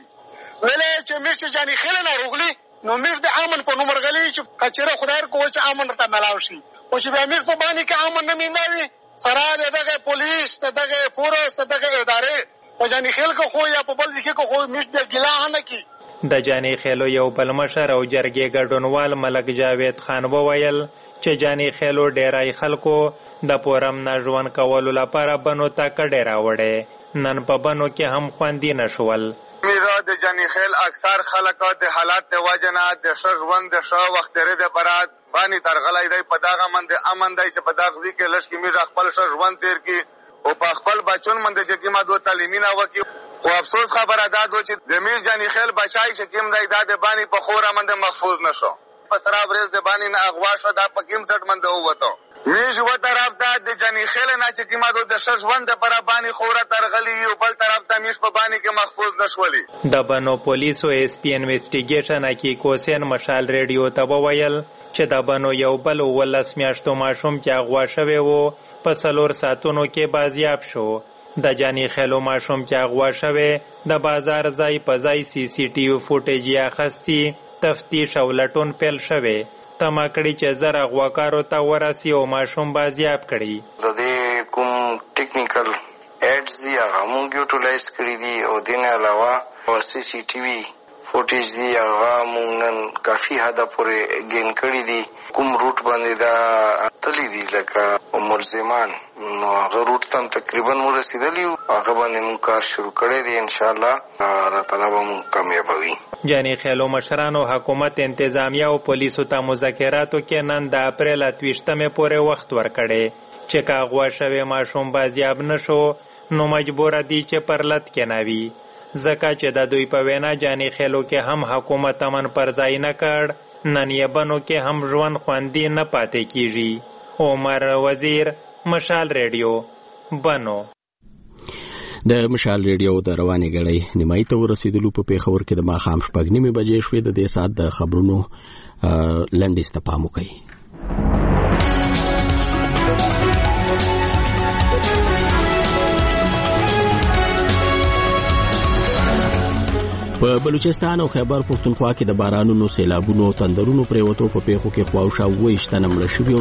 Speaker 4: ولې چې مې چې جاني خیل نه روغلي نو مې د امن په نومر غلي چې کچېره خدای کو چې امن ته ملاو شي او چې بیا مې په بانی کې امن نه میناوي سره دغه پولیس دغه فورس دغه ادارې او جاني خیل کو خو یا په بل ځکه کو خو مې د ګلا نه کی
Speaker 19: د جاني خیلو یو بل مشر او جرګې ګډونوال ملک جاوید خان وویل چې جاني خیلو ډیرای خلکو د پورم نه ژوند کولو لپاره بنو ته کډې راوړې نن په بنو کې هم خوندې نشول
Speaker 20: میرا د جاني خیل اکثر خلک د حالات د وجنه د شغوند د شو وخت لري د برات باندې ترغلای دی په داغه من د امن دی چې په داغزي کې لښ کې میرا خپل شغوند تیر کی او په خپل بچون من د چې ما دوه تعلیمي نه وکي خو افسوس خبره ده چې د میر جاني خیل بچای چې کوم دی د بانی په خوره من د محفوظ نشو پسرا برز د بانی نه اغوا شو دا په کوم څټ من د وته میش و طرف ته د جاني خیل نه چې کیما د ششوند پر بانی خوره ترغلی او بل طرف ته میش په بانی کې محفوظ نشولي
Speaker 19: د بنو پولیسو اس پی انویسټیګیشن کی کوسین مشال ریډیو ته وویل چې د بنو یو بل ولس میاشتو ماشوم کې اغوا شوی وو په 4 ساعتونو کې بازیاب شو د جاني خیلو ماشوم چې اغوا شوی د بازار ځای په ځای سی سی ټي وي فوټیج یې اخستی تفتیش او لټون پیل شوی تما کړي چې زر اغواکارو ته ورسی او ماشوم بازیاب کړي
Speaker 21: د دې کوم ټیکنیکل ایډز دی هغه موږ یوټیلایز کړی دي او دین علاوه سی سی ټي وي فوټیج دی هغه موږ نن کافي حده پورې ګین کړی دي. کوم روټ باندې دا تللی دي لکه ملزمان نو هغه روټ ته تقریبا مو رسیدلی هغه باندې موږ کار شروع کړی دی. انشاءالله الله تعالی به موږ کامیابوي.
Speaker 19: جاني خیلو مشرانو حکومت انتظامیه او پولیسو ته مذاکراتو کې نن د اپریل 28 پورې وخت ورکړي چې که اغوا شوی ماشوم بازیاب نشو نو مجبور دي چې پرلط کې ناوي، ځکه چې د دوی په وینا جاني خیلو کې هم حکومت امن پر ځای نه کړ، نن یې بنو کې هم ژوند خوندي نه پاتې کیږي. عمر وزیر، مشال ریډیو، بنو.
Speaker 1: د مشال ریډیو د رواني غړي نیمای ته ورسېدلو په پیښور کې د ماخام 9:30 بجې شوې. د دې سات د خبرونو لنډیز ته پام وکړئ. په بلوچستان او خیبر پښتونخوا کې د بارانونو، سیلابونو، تندرونو پریوتو په پیښو کې خواوشا 28 مړه شوي او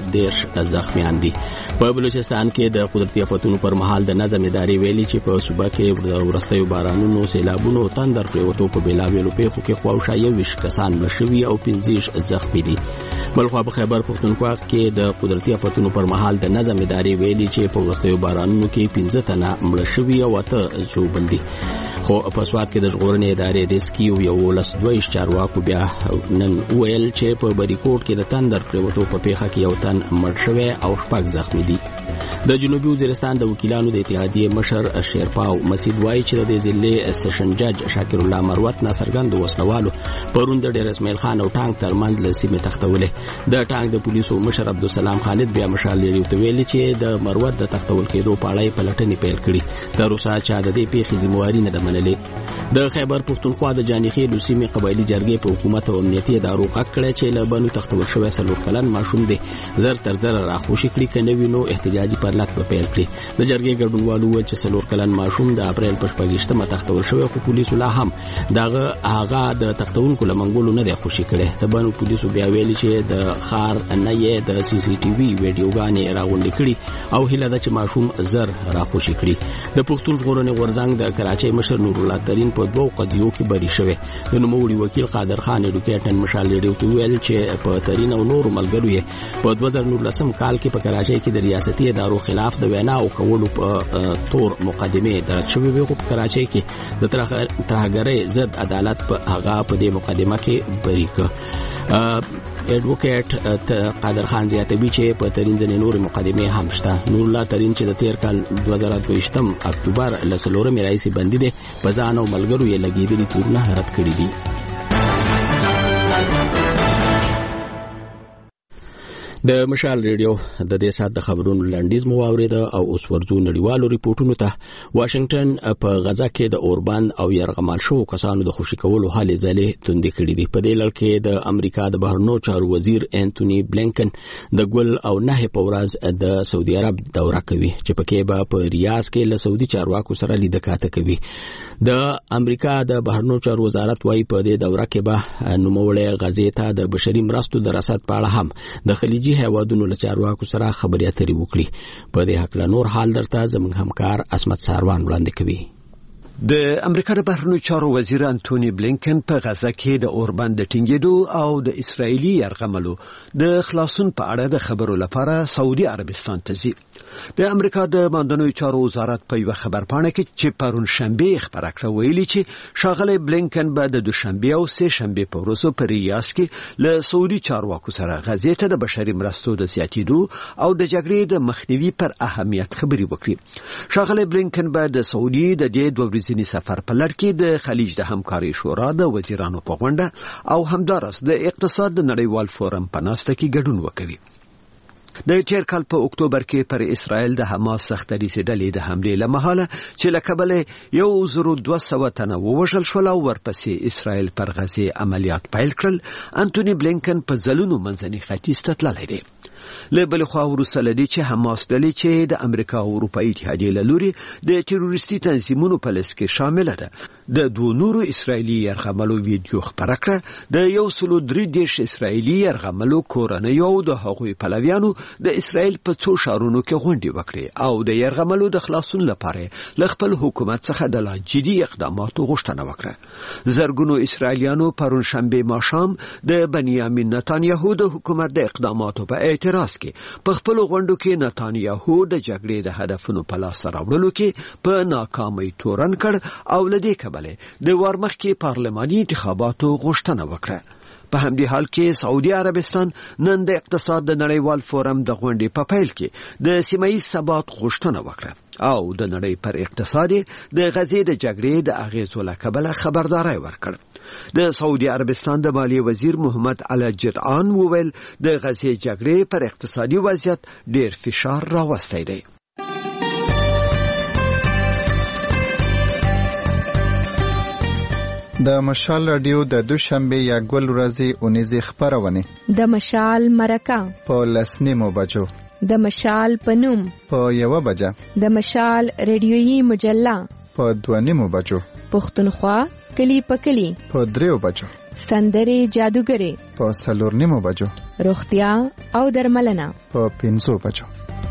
Speaker 1: 9 زخمیان دي. په بلوچستان کې د قدرتي آفتونو پر مهال د نظم ادارې ویلي چې په صوبه کې د ورستیو بارانونو، سیلابونو او تندر پریوتو په بیلابیلو پیښو کې خواوشا 21 کسان مړه شوي او 15 زخمی دي. بلخوا په خیبر پښتونخوا کې د قدرتي آفتونو پر مهال د نظم ادارې ویلي چې په ورستیو بارانونو کې 15 تنه مړه شوي او 8 ژوبل دي. خو په سواد کې د ژغورنې ادارې ریسکیو یو لس چارواکو بیا نن ویل چې په بریکوټ کې د تندر پریوتو په پیښه کې یو تن مړ شوی او 6 زخمی دي. د جنوبي وزیرستان د وکیلانو د اتحادیې مشر شیرپاو مسید وایي چې د ضلع سیشن جج شاکر الله مروت ناصرګند وسلوالو پرون د ډیر اسماعیل خان او ټانک ترمنځ له سیمې تختولې. د ټانک د پولیسو مشر عبدالسلام خالد بیا مشال لري ته ویلي چې د مروت د تختول کېدو په اړه پلټنې پیل کړي. د روسا چا د دې پیښې ذمہواری نه ده منلې. د خیبر پښتونخوا د جاني خیلو سیمې قبایلی جرګې په حکومت او امنیتي ادارو حق کړی چې له بنو تختول شوی 4 کلن ماشوم دی زر تر زر راخوشي کړي کنه وینو احتجاجي پرلط په پیل کړي. د جرګې ګډونوالو و چې 4 کلن ماشوم د اپریل په 28 تختول شوی خو پولیسو لا هم دغه هغه د تختونکو لمنګولو نه دی خوشي کړي. د بنو پولیسو بیا ویلي چې د خار نه یې د سی سی ټي وي ویډیوګانې راغونډې کړي او هیله ده چې ماشوم زر راخوشي کړي. د پښتون ژغورنې غورځنګ د کراچۍ مشر نور الله ترين په 2 قضیو کې بری شوی. د نوموړي وکیل قادر خان اډوکیټن مشال ریډیو ته ویل چې په ترين او نور ملګرو یې په 2019 کال کې په کراچۍ کې د ریاستي ادارو خلاف د وینا او کولو په تور مقدمه درج شوې وي. په کراچۍ کې د ترهګرۍ ضد عدالت په هغه په دې مقدمه کې بری کړ. اډوکیټ قادر خان زیاتوي چې په ترين ځنې نور مقدمه هم شته. نور الله ترين چې د 13 کال 2022 اکتوبر ل 4 رئیس بندي دي په ځان او ملګرو یې لګیدلي تورونه رد کړی دي. د مشال ریډیو د دې سات د خبرونو لنډیز مو واوریده او اوس ورځو نړیوالو ریپورتونو ته. واشنگټن په غزا کې د اوربند او يرغمال شو کسانو د خوشي کولو حالې ځلې توندې کړې دي. په دې لړ کې د امریکا د بهرنیو چارو وزیر انټونی بلینکن د ګل او نه په ورځ د سعودي عرب دوره کوي چې پکې به په ریاض کې له سعودي چارواکو سره لیدکاته کوي. د امریکا د بهرنیو چارو وزارت وايي په دې دوره کې به نوموړی غزې ته د بشري مرستو د رسد په اړه هم د خلیجي هیوادونو له چارواکو سره خبرې اترې وکړي. په دې حق له نور حال درته زموږ همکار اسمت ساروان وړاندې کوي.
Speaker 5: د امریکا د بهرنیو چارو وزیر انټونی بلینکن په غزا کې د اوربند د ټینګېدو او د اسرایلی یرغملو د خلاصون په اړه د خبرو لپاره سعودي عربستان ته ځي. د امریکا د بهرنیو چارو وزارت په یو خبرپاڼه کې چې پرون شنبه خبره کړې ویلي چې شاغلی بلینکن به د دوشنبه او سه شنبه په ورځو په ریاض کې له سعودي چارواکو سره غزې ته د بشري مرستو د زیاتېدو او د جګړې د مخنیوي پر اهمیت خبرې وکړي. شاغلی بلینکن به د سعودي د دې دوه ځینی سفر په لړ کې د خلیج د همکاري شورا د وزیرانو په غونډه او همدارس د اقتصاد د نړیوال فورم په ناسته کې ګډون وکوي. د تیر کال په اکتوبر کې پر اسرائیل د حماس سختريسي ډلې د حمله لمحاله چې لکبل 1200 تنه ووژل شول او ورپسې اسرائیل پر غزې عملیات پیل کړل. انټونی بلینکن په ځلونو منځني ختیځ ته تللی دی. له بل خوا وروسته لدی چې حماس ډلې چې د امریکا او اروپאי اتحادیې له لوري د تروریستي تنظیمونو په لست کې شامل ده د دوه نورو اسرایلی يرغملو ویډیو خبره کړه د 103 اسرایلی يرغملو کورنۍ او د هغوی پلویانو د اسرایل په څو شهرونو کې غونډې وکړې او د يرغملو د خلاصون لپاره ل خپل حکومت څخه د لا جدي اقداماتو غوښتنه وکړه زرګونو اسرایلیانو پرون شنبه ماښام د بنیامین نتانیاهو د حکومت د اقداماتو په اعتراض کې په خپل غونډو کې نتانیاهو د جګړې د هدفونو په لاس راوړلو کې په ناکامۍ تورن کړ او لدې کبله د ورمخ کې پارلماني انتخاباتو غوښتنه وکړه په همدې حال کې سعودي عربستان نن د اقتصاد د نړیوال فورم د غونډې په پیل کې د سیمایي ثبات غوښتنه وکړه او د نړۍ پر اقتصاد د غزې د جګړې د اغیزو له کبله خبرداري ورکړه د سعودي عربستان د مالی وزیر محمد علی جدعان وویل د غزې جګړې پر اقتصادي وضعیت ډیر فشار راوستی دی
Speaker 7: د مشال رادیو د دوشنبه یا ګل ورځې اونیزه خبرونه
Speaker 22: د مشال مرکه
Speaker 7: په لسنیمو بجو
Speaker 22: د مشال پنوم
Speaker 7: په 1 بجه
Speaker 22: د مشال ریډیویی مجله
Speaker 7: په 2 بجو
Speaker 22: پښتونخوا کلی پکلی
Speaker 7: په 3 بجو
Speaker 22: سندري جادوګری
Speaker 7: په 4 بجو
Speaker 22: روغتیا او درملنه
Speaker 7: په 5 بجو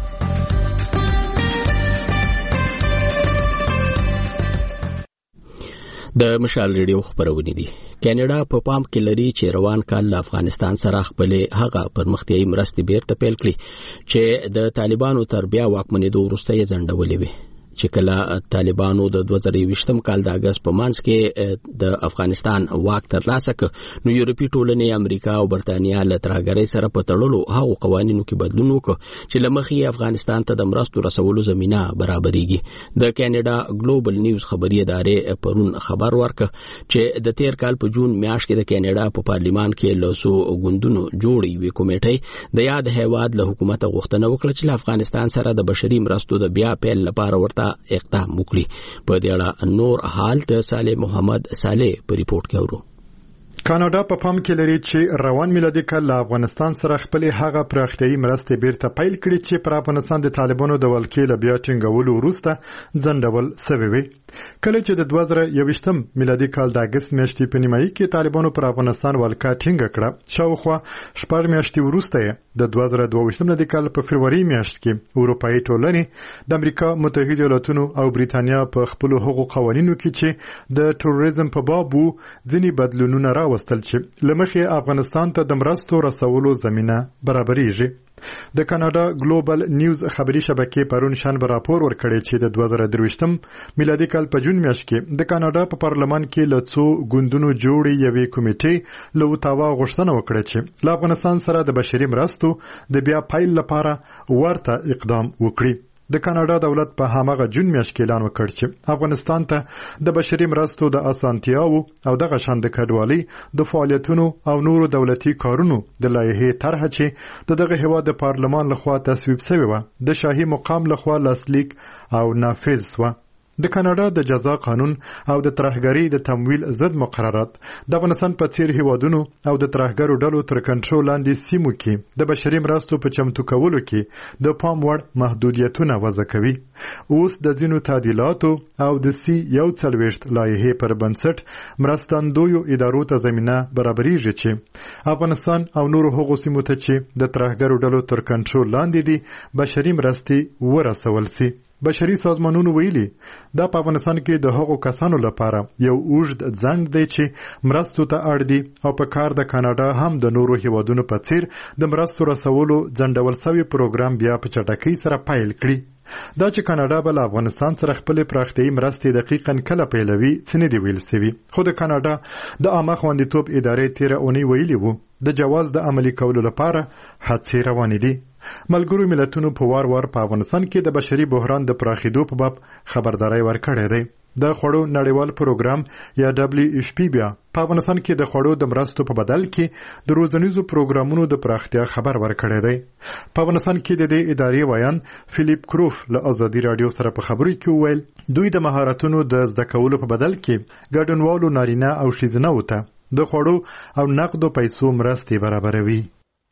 Speaker 1: د مشال ریډیو خبرونه دي کینیډا په پام کې لري چې روان کال افغانستان سره خپل هغه پرمختیايي مرستې بیرته پیل کړي چې د طالبانو تر بیا واکمنېدو وروسته یې ځنډولې وي چې کله طالبانو د 2020م کال د اگست په مانځ کې د افغانستان واک ترلاسه کړ نو یورپی ټولنې امریکا او برتانیا له ترهګرۍ سره په تړلو هغو قوانینو کې بدلون وکړ چې لمخې افغانستان ته د مرستو رسولو زمينه برابرېږي د کینیډا ګلوبل نیوز خبري ادارې پرون خبر ورکړ چې د تیر کال په جون میاشت کې د کینیډا په پارلیمان کې لوسو غوندونو جوړې وی کمیټې د یاد هیواد له حکومت غوښتنه وکړه چې افغانستان سره د بشري مرستو د بیا پیل لپاره ورته اقدام وکړي په دې اړه نور حال د صالح محمد صالح په ریپورت کې اورو
Speaker 23: کاناډا په پام کې لري چې روان میلادي کال له افغانستان سره خپل هغه پراختیايي مرستې بیرته پیل کړي چې پر افغانستان د طالبانو د ولکې له بیا ټینګولو وروسته ځنډول شوی وي کله چې د 2021م میلادي کال د اگست میاشتې په نیمایي کې طالبانو پر افغانستان ولکه ټینګ کړه شاوخوا شپږ میاشتې وروسته د 2022م میلادي کال په فروری میاشت کې اروپאי ټولنې د امریکا متحده ایالاتونو او بریتانیا په خپل حقوقي قوانینو کې چې د تروریزم په باب ځینی بدلونونه راوستل چې لمخې افغانستان ته د مرستو رسولو زمينه برابرېږي د کاناډا ګلوبل نیوز خبري شبکې پرون شنبه راپور ورکړی چې د 2023م میلادي کال په جون میاشت کې د کاناډا په پارلمان کې له څو ګوندونو جوړې یوې کمیټې له اوتاوا غوښتنه وکړه چې له افغانستان سره د بشري مرستو د بیا پیل لپاره ورته اقدام وکړي د کاناډا دولت په هماغه جون میاشت کې اعلان وکړ چې افغانستان ته د بشري مرستو د اسانتیاو او د غشاند کډوالي د فعالیتونو او نورو دولتي کارونو د لایحې طرح چې دغه هیواد د پارلمان لخوا تصویب شوی و د شاهي مقام لخوا لاسلیک او نافذ و د کاناډا د جزا قانون او د ترهګرۍ د تمویل ضد مقررات د افغانستان په څیر هیوادونو او د ترهګرو ډلو تر کنټرول لاندې سیمو کې د بشري مرستو په چمتو کولو کې د پام وړ محدودیتونه وضع کوي اوس د ځینو تعدیلاتو او د سی 140 لایحې پر بنسټ مرستندویو ادارو ته زمينه برابرېږي چې افغانستان او نورو هغو سیمو ته چې د ترهګرو ډلو تر کنټرول لاندې دي بشري مرستې ورسول سي بشري سازمانونو ویلي دا په افغانستان کې د هغو کسانو لپاره یو اوږد ځنډ دی چې مرستو ته اړ دي او په کار د کاناډا هم د نورو هیوادونو په څیر د مرستو رسولو ځنډول شوی پروګرام بیا په چټکۍ سره پیل کړي دا چې کاناډا بل افغانستان سره خپل پراختیايي مرستې دقیقاً کله پیلوي څنګه دی ویل سوي خو د کاناډا د عامه خوندیتوب ادارې تیر اونۍ ویلي وو د جواز د عملي کولو لپاره هڅې روانې دي ملګرو ملتونو په وار په افغانستان کې د بشري بحران د پراخېدو په باب خبرداري ورکړې ده د خوړو نړیوال پروګرام یا WFP بیا په افغانستان کې د خوړو د مرستو په بدل کې د روزنیزو پروګرامونو د پراختیا خبر ورکړی دی په افغانستان کې د دې ادارې ویان فلیپ کروف له ازادي رادیو سره په خبرو کې ویل دوی د مهارتونو د زده کولو په بدل کې ګډونوالو نارینه او ښځینه وته د خوړو او نقدو پیسو مرستې برابروي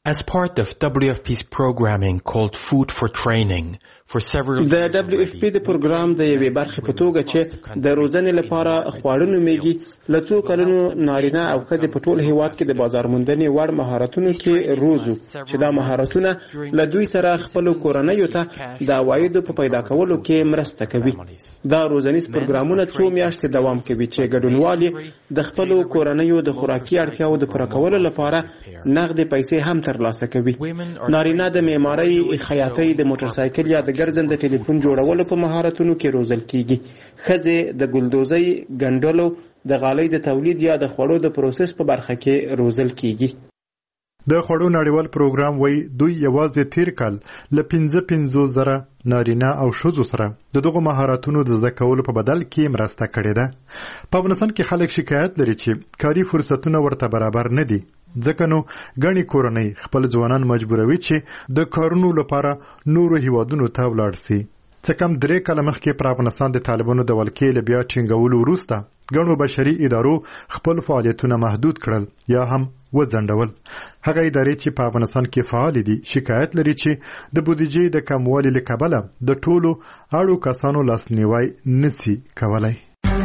Speaker 6: As part of WFP's programming called Food for Training for several
Speaker 8: د WFP د پروګرام د یوې برخې په توګه چې د روزنې لپاره خواړه نومیږي له څو کلونو نارینه او ښځې په ټول هیواد کې د بازار موندنې وړ مهارتونو کې روزو چې دا مهارتونه له دوی سره خپل کورنیو ته د عوایدو په پیدا کولو کې مرسته کوي. دا روزنیز پروګرامونه څو میاشتې دوام کوي چې ګډونوال د خپل کورنیو د خوراکي اړتیاو د پوره کولو لپاره نغدې پیسې هم ترلاسه کوي. نارینه د معمارۍ، خیاطۍ، د موټر سایکل یا د ګرځنده ټلیفون جوړولو په مهارتونو کې روزل کیږي. ښځې د ګلدوزۍ، ګنډلو، د غالۍ د تولید یا د خوړو د پروسس په برخه کې روزل کیږي.
Speaker 23: د خوړو نړیوال پروګرام وایي دوی یوازې تیر کال له 55,000 نارینه او ښځو سره د دغو مهارتونو د زده کولو په بدل کې مرسته کړې ده. په افغانستان کې خلک شکایت لري چې کاري فرصتونه ورته برابر نه دي، ځکه نو ګڼې کورنۍ خپل ځوانان مجبوروي چې د کارونو لپاره نورو هیوادونو ته ولاړ سي. څه کم 3 کاله مخکې پر افغانستان د طالبانو د ولکې له بیا ټینګولو وروسته ګڼو بشري ادارو خپل فعالیتونه محدود کړل یا هم وځنډول. هغه ادارې چې په افغانستان کې فعال دي شکایت لري چې د بودیجې د کموالي له کبله د ټولو اړو کسانو لاسنیوی نشي کولای.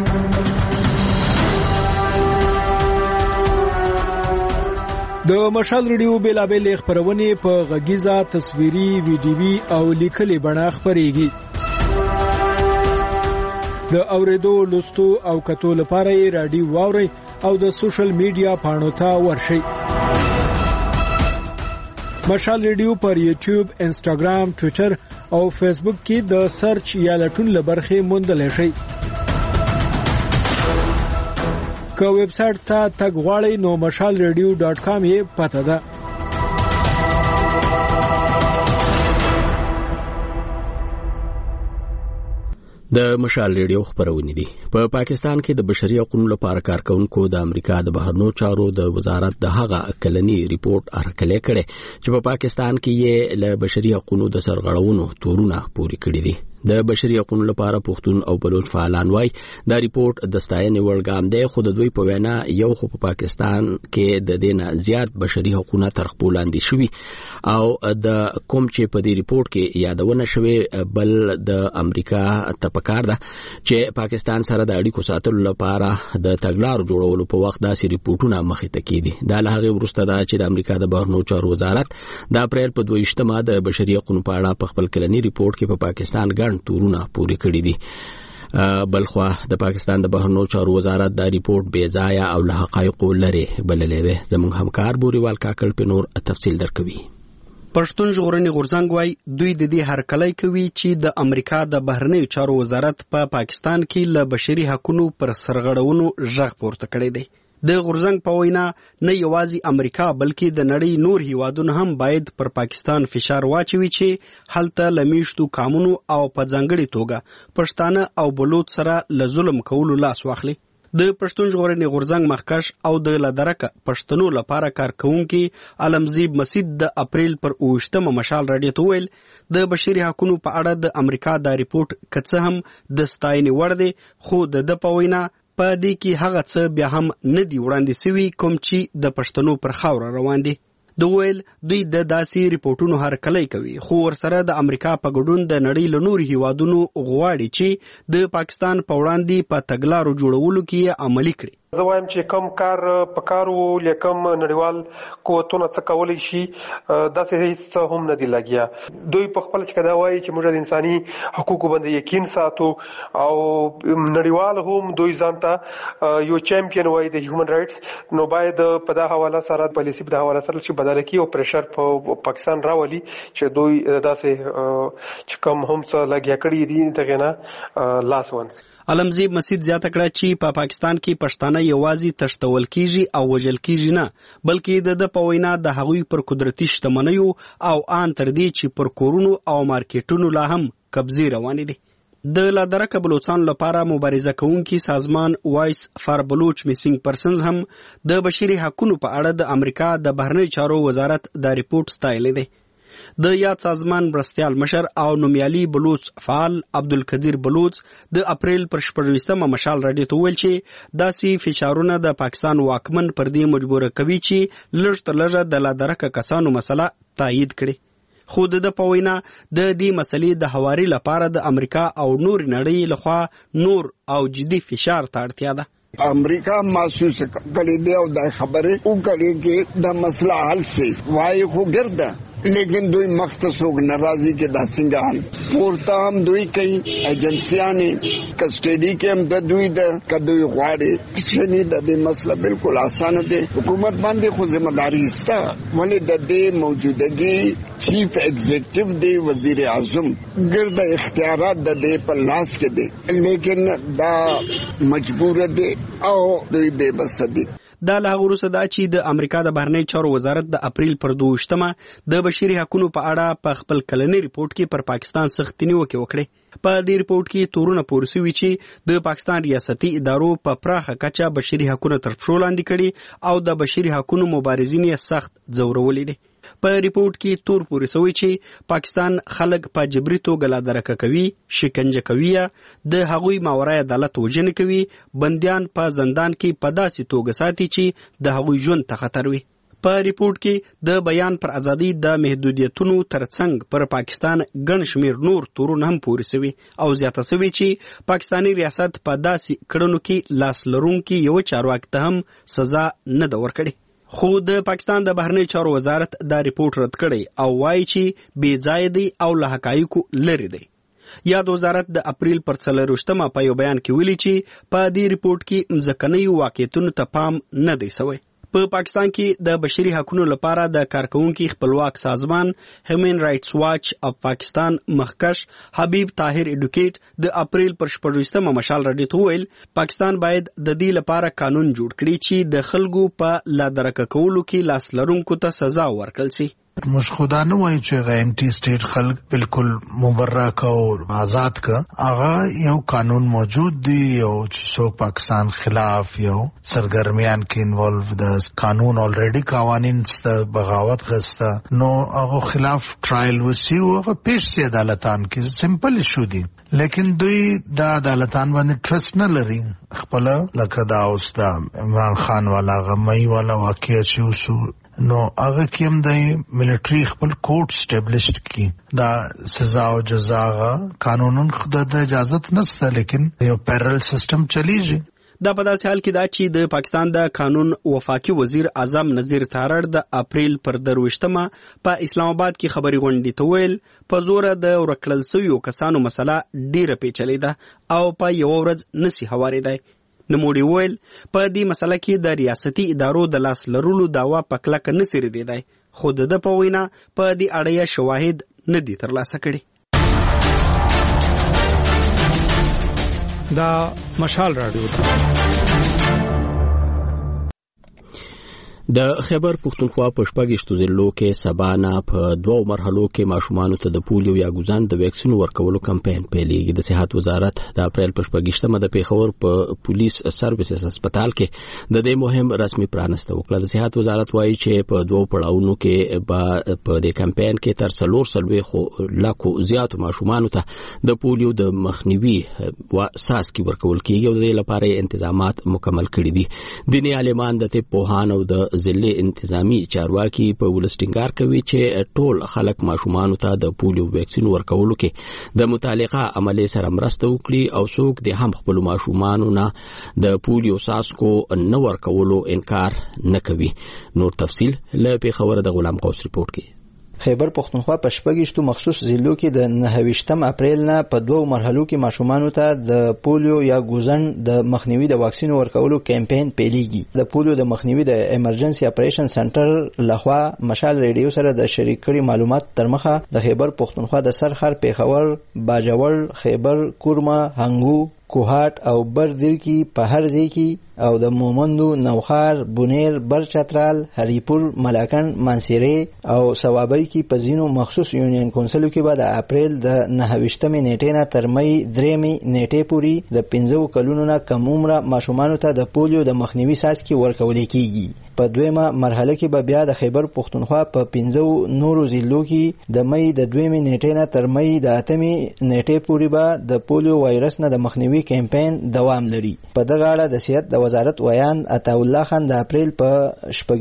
Speaker 10: د مشال ریډیو بیلابل خبرونه په غږیزه، تصویري، ویډیوي او لیکلي بڼه خبريږي. د اوریدو، لوستو او کتو لپاره یې رادیو واوري او د سوشل میډیا پاڼو ته ورشئ. مشال ریډیو پر یوټیوب، انسټاګرام، ټوئیټر او فیسبوک کې د سرچ یا لټون لبرخه موندل شي. که ویب سټ ته تګ غواړئ نو mashalradio.com یې پته ده.
Speaker 1: د مشال ریډیو خبرونه دي. په پاکستان کې د بشري حقوقو لپاره کارکونکو د امریکا د بهرنیو چارو د وزارت د هغه کلنی ریپورت ارکلې کړي چې په پاکستان کې یې له بشري حقوقو د سرغړونو تورونه پوري کړي دي. د بشري حقوقو لپاره پښتون او بلوچ فعالان وای دا ریپورت د ستاینې وړ ګام دی، خو د دوی په وینا یو خو په پاکستان کې د دینه زیات بشري حقوقو تر خپل لاندې شوي او د کوم چې په دې ریپورت کې یادونه شوی بل د امریکا تپکار ده چې پاکستان سره د اړیکو ساتلو لپاره د تګلارو جوړولو په وخت داسې ریپورتونه مخې ته کیدي. دا له هغه وروسته ده چې د امریکا د بهرنیو چارو وزارت د اپریل په 22 د بشري حقوقو په اړه په خپل کلنی ریپورت کې په پاکستان تورونه پوری کړی دي. بلخوا د پاکستان د بهرنیو چارو وزارت دا ریپورت بې ځایه او له حقایقو لري بللې ده. زموږ همکار بوريوال کاکړ په نور تفصیل درکوي.
Speaker 9: پښتون ژغورنې غورځنګ وای دوی د دې هرکلی کوي چې د امریکا د بهرنیو چارو وزارت په پاکستان کې له بشري حقوقو پر سرغړونو ژغ پورته کړی دی. د غورځنګ په وینا نه یوازې امریکا بلکې د نړۍ نور هیوادونه هم باید پر پاکستان فشار واچوي چې هلته لمیشتو قانونو او په ځانګړي توګه پښتانه او بلوچ سره له ظلم کولو لاس واخلي. د پښتون ژغورنې غورځنګ مخکش او د لدرکه پښتنو لپاره کارکونکي علمزیب مسید د اپریل پر 28 مشال رادیو ته ویل د بشري حقوقو په اړه د امریکا دا ریپورت کڅه هم د ستاینې وړ دی، خو د پوینا په دې کې هغه څه بیا هم نه دی وړاندې سوي کوم چې د پښتنو پر خاور روان دي. د ویل دوی د داسې ریپورتونو هرکلی کوي، خو ورسره د امریکا په ګډون د نړۍ له نورو هیوادونو غواړي چې د پاکستان په وړاندې په تګلارو جوړولو کې عملي کړي.
Speaker 24: زه وایم چې کوم کار په کار وو لیکم نړیوال قوتونه څه کولی شي داسې هیڅ هم نه دی لګیا. دوی په خپل کې دا وایي چې موږ د انساني حقوقو باندې یقین ساتو او نړیوال هم دوی ځانته یو چمپیون وایي د هیومن رائټس، نو باید په دا حواله سره پالیسی په حواله سره چې بدل کی او پریشر په پاکستان راولي چې دوی داسې چې کوم هم څه لګیا کړی دي دغه نه لاس ونس.
Speaker 9: علمزیب مسید زیاته کړه چې په پاکستان کې پښتانه یوازې تشتول کیږي او وجل کیږي نه، بلکې د پوینا د هغوی پر قدرتي شتمنیو او ان تر دې چې پر کورونو او مارکیټونو لا هم قبضې روان دي. د لادرکه بلوچستان لپاره مبارزه کوونکي سازمان وایس فار بلوچ میسینګ پرسنز هم د بشري حقوقو په اړه د امریکا د بهرنیو چارو وزارت د ریپورت ستایل دي. د یاد سازمان مرستیال مشر او نومیالي بلوچ فعال عبدالقدیر بلوچ د اپریل پر 14مه مشال راډیو ته ویل چې داسې فشارونه د پاکستان واکمن پر دې مجبور کوي چې لږ تر لږه د لادرکه کسانو مسله تایید کړي. خو د په وینا د دې مسلې د هواري لپاره د امریکا او نور نړۍ لخوا نور او جدي فشار ته اړتیا ده.
Speaker 2: امریکا محسوس کړي دی او د خبره وکړي کې د مسله حل سي وای خو ګرځي لیکن دوی مختصوق ناراضی کے دا سنگال پورتا ہم دوی کئی ایجنسیاں کسٹڈی کے ہم دوی دا کدوی غواړي کچنی د دې مسله بالکل آسان ده. حکومت باندې خو ذمہ داری استا ولې د دې موجودګي چیف ایگزیکٹیو دی وزیر اعظم ګرد اختیارات د دې په لاس کې دي لیکن دا مجبور دي او دوی بے بس دي.
Speaker 9: دا له هغه وروسته دا چې د امریکا د بهرنی چارو وزارت د اپریل پر 22مه د بشري حقوقو په اړه په خپل کلنی ریپورت کې پر پاکستان سخت نیوکه وکړه. په دې ریپورت کې تورونه پورې شوي چې د پاکستان ریاستي ادارو په پراخه کچه بشري حقوقو تر پښو لاندې کړي او د بشري حقوقو مبارزین یې سخت ځورولي دي. په ریپورت کې تور پورې شوی چې پاکستان خلک په جبري توګه لادرکه کوي، شکنجه کوي، د هغوی ماورای عدالت وژنه کوي، بندیان په زندان کې په داسې توګه ساتي چې د هغوی ژوند ته خطر وي. په ریپورت کې د بیان پر ازادي د محدودیتونو ترڅنګ پر پاکستان ګڼ شمیر نور تورونه هم پورې شوي او زیاته شوي چې پاکستاني ریاست په داسې کړنو کې لاس لرونکي یو چارواکي ته هم سزا نه ده ورکړې. خو د پاکستان د بهرنی چارو وزارت دا ریپورت رد کړی او وایي چې بې ځای دی او له حقایقو لرې دی. یاد وزارت د اپریل پر 24مه په یو بیان کې ویلي چې په دې ریپورت کې مځکنیو واقعیتونو ته پام نه دی شوی. په پاکستان کې د بشري حقوقو لپاره د کارکونکو خپلواک سازمان هیومن رائټس واچ اف پاکستان مخکش حبیب طاهر اډوکیټ د اپریل پر 14مه مشال راډیو ته ویل پاکستان باید د دې لپاره قانون جوړ کړي چې د خلکو په لادرکه کولو کې لاس لرونکو ته سزا ورکړل شي.
Speaker 11: مش خدا نه وای چې انټي سټیټ خلک بالکل مبرک او آزاد کا هغه یو قانون موجود دی او چې پاکستان خلاف یو سرګرمیان کې انوالو د قانون الریډي قوانین ست بغاوت غستا نو هغه خلاف ټرایل وسی او پیش سي عدالتان کې سمپل شو دي لیکن دوی د عدالتان باندې ټرست نه لري. خپل لکه دا اوس د عمران خان والا غمي والا واقعي چې وسو نو هغه کوم د ملټری خپل کوډ سټابلیشډ کی دا سزا او جزا قانونن خدای د اجازه نشته لیکن یو پیرل سیستم چلیږي.
Speaker 9: دا په داسې حال کې دا چې د پاکستان د قانون وفاقي وزیر اعظم نذیر تارړ د اپریل پر 23مه په اسلام آباد کې خبري غونډې ته ویل په زور د ورکړل شویو کسانو مسله ډیره پیچلې ده او په یو ورځ نسی هوارېدای. نموړي ویل په دې مسله کې د ریاستي ادارو د لاس لرلو داوا په کلکه نه سری دی خو د په وینا په دې اړه شواهد نه دي ترلاسه کړي.
Speaker 10: دا مشال راډیو ده.
Speaker 1: د خیبر پښتونخوا په شپږشتو ضلعو کې سبانا په 2 مرحلو کې ماشومان ته د پولیو یا ګوزان د ویکسین ورکولو کمپاین پیلېږي. د صحت وزارت د اپریل په 28مه د پیښور په پولیس سرویسز هسپتال کې د دې مهم رسمي پرانسته وکړه. د صحت وزارت وایي چې په 2 پړاوونو کې په دې کمپاین کې تر 4 لکو زیاتو ماشومان ته د پولیو د مخنیوي وساسکي ورکول کېږي او د دې لپاره تنظیمات مکمل کړي دي. دیني عالمان د طب پوهان او د ضلع انتظامی چارواکي په ولستنګار کوي چې ټول خلک ماشومان ته د پولیو ویکسین ورکولو کې د متعلقه عملې سره مرسته وکړي او څوک د هم خپل ماشومان نه د پولیو ساسکو نه ورکولو انکار نه کوي. نور تفصیل له پیښور د غلام قوس ریپورت کې.
Speaker 12: خیبر پښتونخوا په شپږشتو مخصوص ضلعو کې د 29 اپریل نه په 2 مرحلو کې ماشومان ته د پولیو یا ګوزن د مخنیوي د واکسین ورکولو کمپاین پیلېږي. د پولیو د مخنیوي د ایمرجنسي اپریشن سنټر لخوا مشال ریډیو سره د شریک کړي معلومات تر مخه د خیبر پښتونخوا د سرخر پیښور باجوړ خیبر کورما هنګو کوهات او بردیر کې په هر ځای کې او د مومندو نوخار بونیر برچترال هریپور ملاکن منصیری او ثوابی کې په ځینو مخصوص یونین کونسلو کې به د اپریل د 29مې نیټې نه تر مې 3مې نیټې پورې د 15 کلونو نه کم عمره ماشومان ته د پولیو د مخنیوي ساسکي ورکول کېږي. په دویمه مرحله کې به بیا د خیبر پښتونخوا په 15 نورو ضلعو کې د مې د 2 نیټې نه تر مې د 8 نیټې پورې به د پولیو وایرس نه د مخنیوي کمپاین دوام لري. په دغه اړه د صحت د وزارت ویان عطا الله خان د اپریل په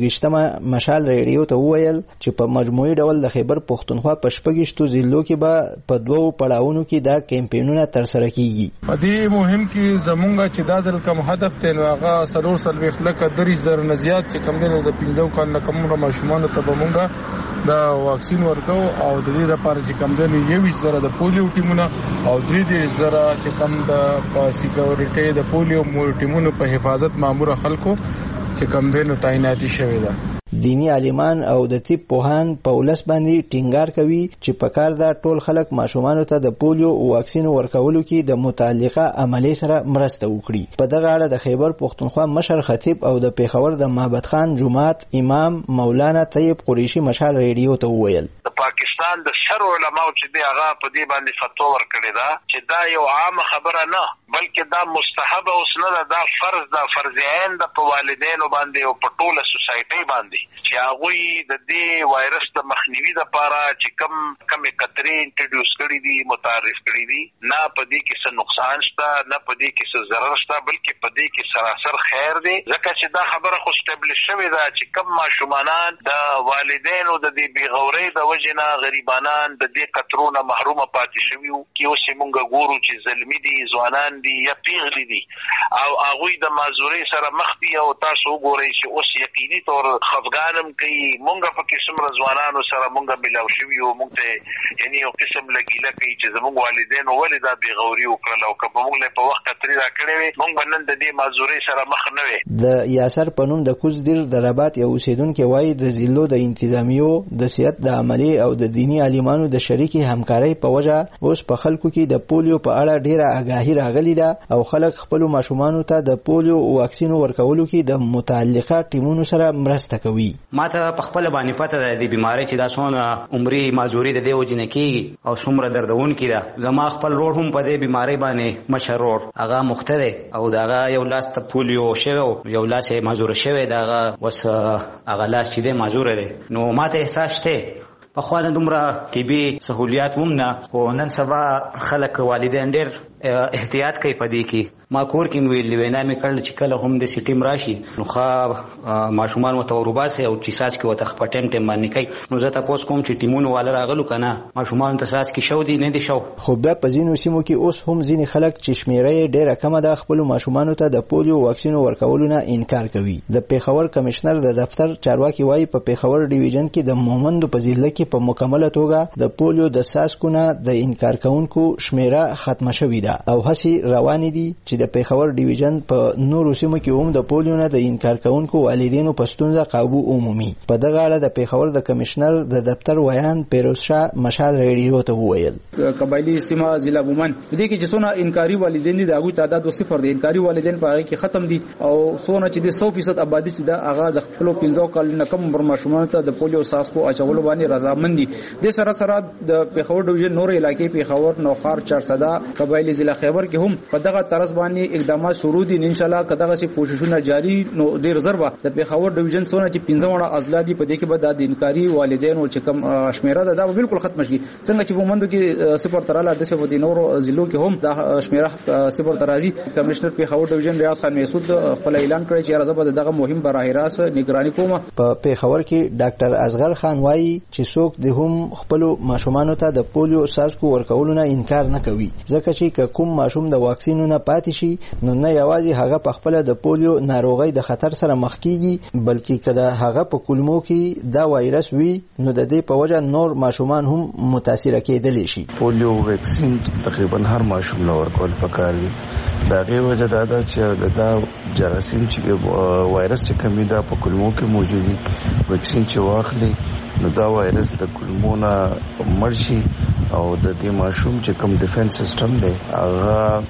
Speaker 12: 28مه مشال ریډیو ته وویل چې په مجموعي ډول د خیبر پښتونخوا په 28 ضلعو کې به په 2 پړاوونو کې دا کمپاینونه ترسره کیږي.
Speaker 3: په دې مهم کې زمونږ چې دا ځل کوم هدف ته هغه 340 لکه 30,000 نه زیات چې کوم دی د 15 کال نه کوم ماشومان ته به مونږه دا واکسین ورکو او د دې لپاره چې کوم دی 21,000 د پولیو ټیمونه او 3,000 چې کوم د سکیورټي د پولیو ټیمونو په حفاظت مامور خلکو چې کوم دی نو تعیناتي شوی ده.
Speaker 12: دینی عالمان او د طب پوهان په ولس باندې ټینګار کوي چې په کار دا ټول خلک ماشومان ته د پولیو واکسین ورکولو کې د متعلقه عملی سره مرسته وکړي. په دغه اړه د خیبر پښتونخوا مشر خطیب او د پیښور د معبد خان جماعت امام مولانا طیب قریشي مشال ریډیو ته وویل
Speaker 13: پاکستان د شر علماء چې دی هغه په دې باندې فتوا ورکړې ده چې دا یو عام خبره نه بلکې دا مستحب او سنت دا فرض دا فرض عین د والدینو باندې او په ټوله سوسایټي باندې چې هغه د دې وایرس د مخنیوي لپاره چې کم قطرې انټروډیوس کړې دي متعارف کړې دي نه په دې کې څه نقصان شته نه په دې کې څه ضرر شته بلکې په دې کې سراسر خیر دی ځکه چې دا خبره خو اسټابلیش شوې ده چې کم ماشومان د والدینو د دې بیغورۍ د وجنه غریبانان د دې قطرونه محرومه پاتې شوي وو کې اوس موږ ګورو چې زلمی دي ځوانان دي یا پیغلي دي او هغه د معذورۍ سره مخ دي او تاسو وګورئ چې اوس یقیني تور خفګانم کوي مونږ په قسم رضوانانو سره مونږ ملاو شوي او مونږ ته یعنی یو قسم لګیله کوي چې زموږ والدین ولې دا بیغوري وکړل او که په مونږ له په وخت تری را کړې وي مونږ نن د دې معذورۍ سره مخ نه وي.
Speaker 12: د یاسر په نوم د کوزدیر د رباط یو اوسیدونکو وایي د ضلعو د انتظامیو د سیاست د عملی او د دینی عالمانو د شریکي همکارۍ په وجه اوس په خلکو کې د پولیو په اړه ډیره آگاهی راغلی ده او خلک خپل ماشومان ته د پولیو واکسین ورکولو کې د متعلقه ټیمونو سره مرسته کوي.
Speaker 15: ماته په خپل باندې پته ده د بیماری چې دا څونه عمري معذوري د دې وجنه کیږي او څومره دردون کیده زما خپل روړ هم په دې بیماری باندې مشرور هغه مختده او داغه یو لاس ته پولیو شوی یو لاس یې معذور شوی داغه وس هغه لاس چې دې معذور دی نو ماته احساس شته په خوانه دومره طبي سہولیات هم نه خو نن سبا خلک والدین ډېر احتیاط کوي په دې کې ما کور کې ویل وینا مې کړل چې کله هم د سیټیم راشي نو خا ماشومان وتوروباسه او چې ساس کې وته خپټم ټیم باندې کوي نو زه تاسو کوم چې ټیمونو والا راغلو کنه ماشومان ته ساس کې شو دي نه دي شو
Speaker 12: خو بیا په ځینو سیمو کې اوس هم ځینې خلک چې شمیره ډیره کم ده خپل ماشومان ته د پولیو واکسین ورکولو نه انکار کوي. د پیښور کمشنر د دفتر چارواکي وایي په پیښور ډیویژن کې د مومند په ضلع کې په مکمله توګه د پولیو د ساسکونه د انکار کوونکو شمیره ختمه شوې ده او هڅې روانې دي چې د پیښور ډیویژن په نورو سیمو کې هم د پولیو نه د انکار کوونکو والدینو په ستونزه قابو عمومي. په دغه اړه د پیښور د کمشنر د دفتر ویان پیروز شاه مشال ریډیو ته وویل
Speaker 16: قبایلی سیمه ضلع بومن دې کې چې څونه انکاري والدین دي دغه تعداد صفر دي انکاري والدین په هغه کې ختم دي او څونه چې د 100% آبادی چې د هغه د خپل 15 کال نه کم عمر ماشومان ته د پولیو ساسکو اچولو باندې رضامند دي. د سره د پیښور ډیویژن نور علاقې پیښور نوخار چارسدا قبایلی ضلع خیبر کې هم په دغه طرز باندې اقدامات شروع دي ان شاء الله کداغه سي کوششونه جاری نو ډیر ضربه د پیښور ډیویژن څونه چې 15 اضلاع دي په دې کې به د انکاري والدین او چې کم شمیره ده دا بالکل ختم شي څنګه چې په مندو کې صفر تراله د څه ودی نور ضلعو کې هم د شمیره صفر ترازی کمشنر پیښور ډیویژن ریاض خان مسعود خپل اعلان کړی چې راځه دغه مهم براه راست نگرانی کوم.
Speaker 12: په پیښور کې ډاکټر اصغر خان وایي چې څوک د هم خپل ماشومان ته د پولیو ساسکو ورکولو نه انکار نه کوي ځکه چې کوم ماشوم د واکسینو نه پاتې شي نو نه یوازې هغه په خپل د پولیو ناروغي د خطر سره مخ کیږي بلکې کله هغه په کولمو کې دا وایرس وي نو د دې په وجه نور ماشومان هم متاثر کېدلی شي.
Speaker 25: پولیو ویکسین تقریبا هر ماشوم له ورکول پکار دي دا غي وجه دا چې دا جراثیم چې وایرس چې کمی دا په کولمو کې موجود دي ویکسین چې واخلي نو دا وایرس د کولمو نه مرشي او د دې ماشوم چې کوم ډیفنس سیستم دی هغه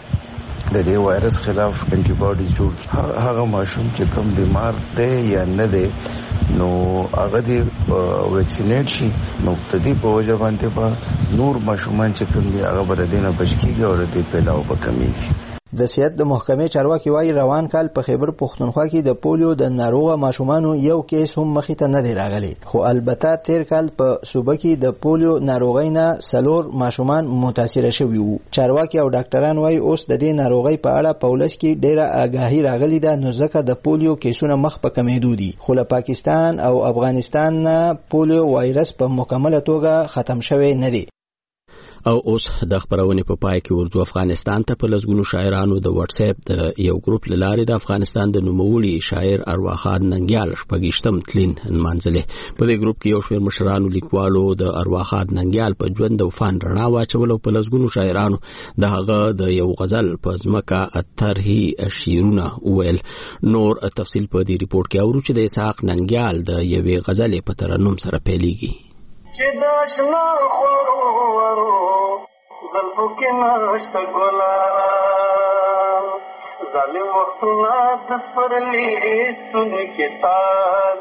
Speaker 25: د دې وایرس خلاف انټي باډیز جوړ هغه ماشوم چې کوم بیمار دی یا نه دی نو هغه دی ویکسینیټ شي نو د دې په وجه باندې به نور ماشومان چې کوم دی هغه بر دینه بچ کیږي او د پیلاو به کمیږي.
Speaker 12: د صحت د محکمې چارواکي وايي روان کال په خیبر پښتونخوا کې د پولیو د ناروغه ماشومانو یو کیس هم مخې ته نه دی راغلی، خو البته تیر کال په صوبه کې د پولیو ناروغۍ نه 4 ماشومان متاثر شوي وو. چارواکي او ډاکټران وايي اوس د دې ناروغۍ په اړه په ولس کې ډیره آگاهي راغلې ده، نو ځکه د پولیو کیسونه مخ په کمیدو دي. خو له پاکستان او افغانستان نه پولیو وایرس په مکمله توګه ختم شوی نه دی.
Speaker 1: او اوس د خبرونې په پای کې ورځو افغانستان ته په لسګونو شاعرانو د واتس اپ د یو ګروپ لارې د افغانستان د نوموړي شاعر ارواخان ننګیال شپږشتم تلین منځله. په دې ګروپ کې یو شمېر مشرانو لیکوالو د ارواخان ننګیال په ژوند او فن رڼا واچول او په لسګونو شاعرانو د هغه د یو غزل په ځمکه اترهي شعرونه وویل. نور تفصیل په دې ریپورت کې اورو چې د اسحاق ننګیال د یوې غزلې په ترنم سره پیلېږي.
Speaker 4: چې داشنا خورو زلفو کې نشته ګلان ظالم وختونه د سپرلي ستوني کې سال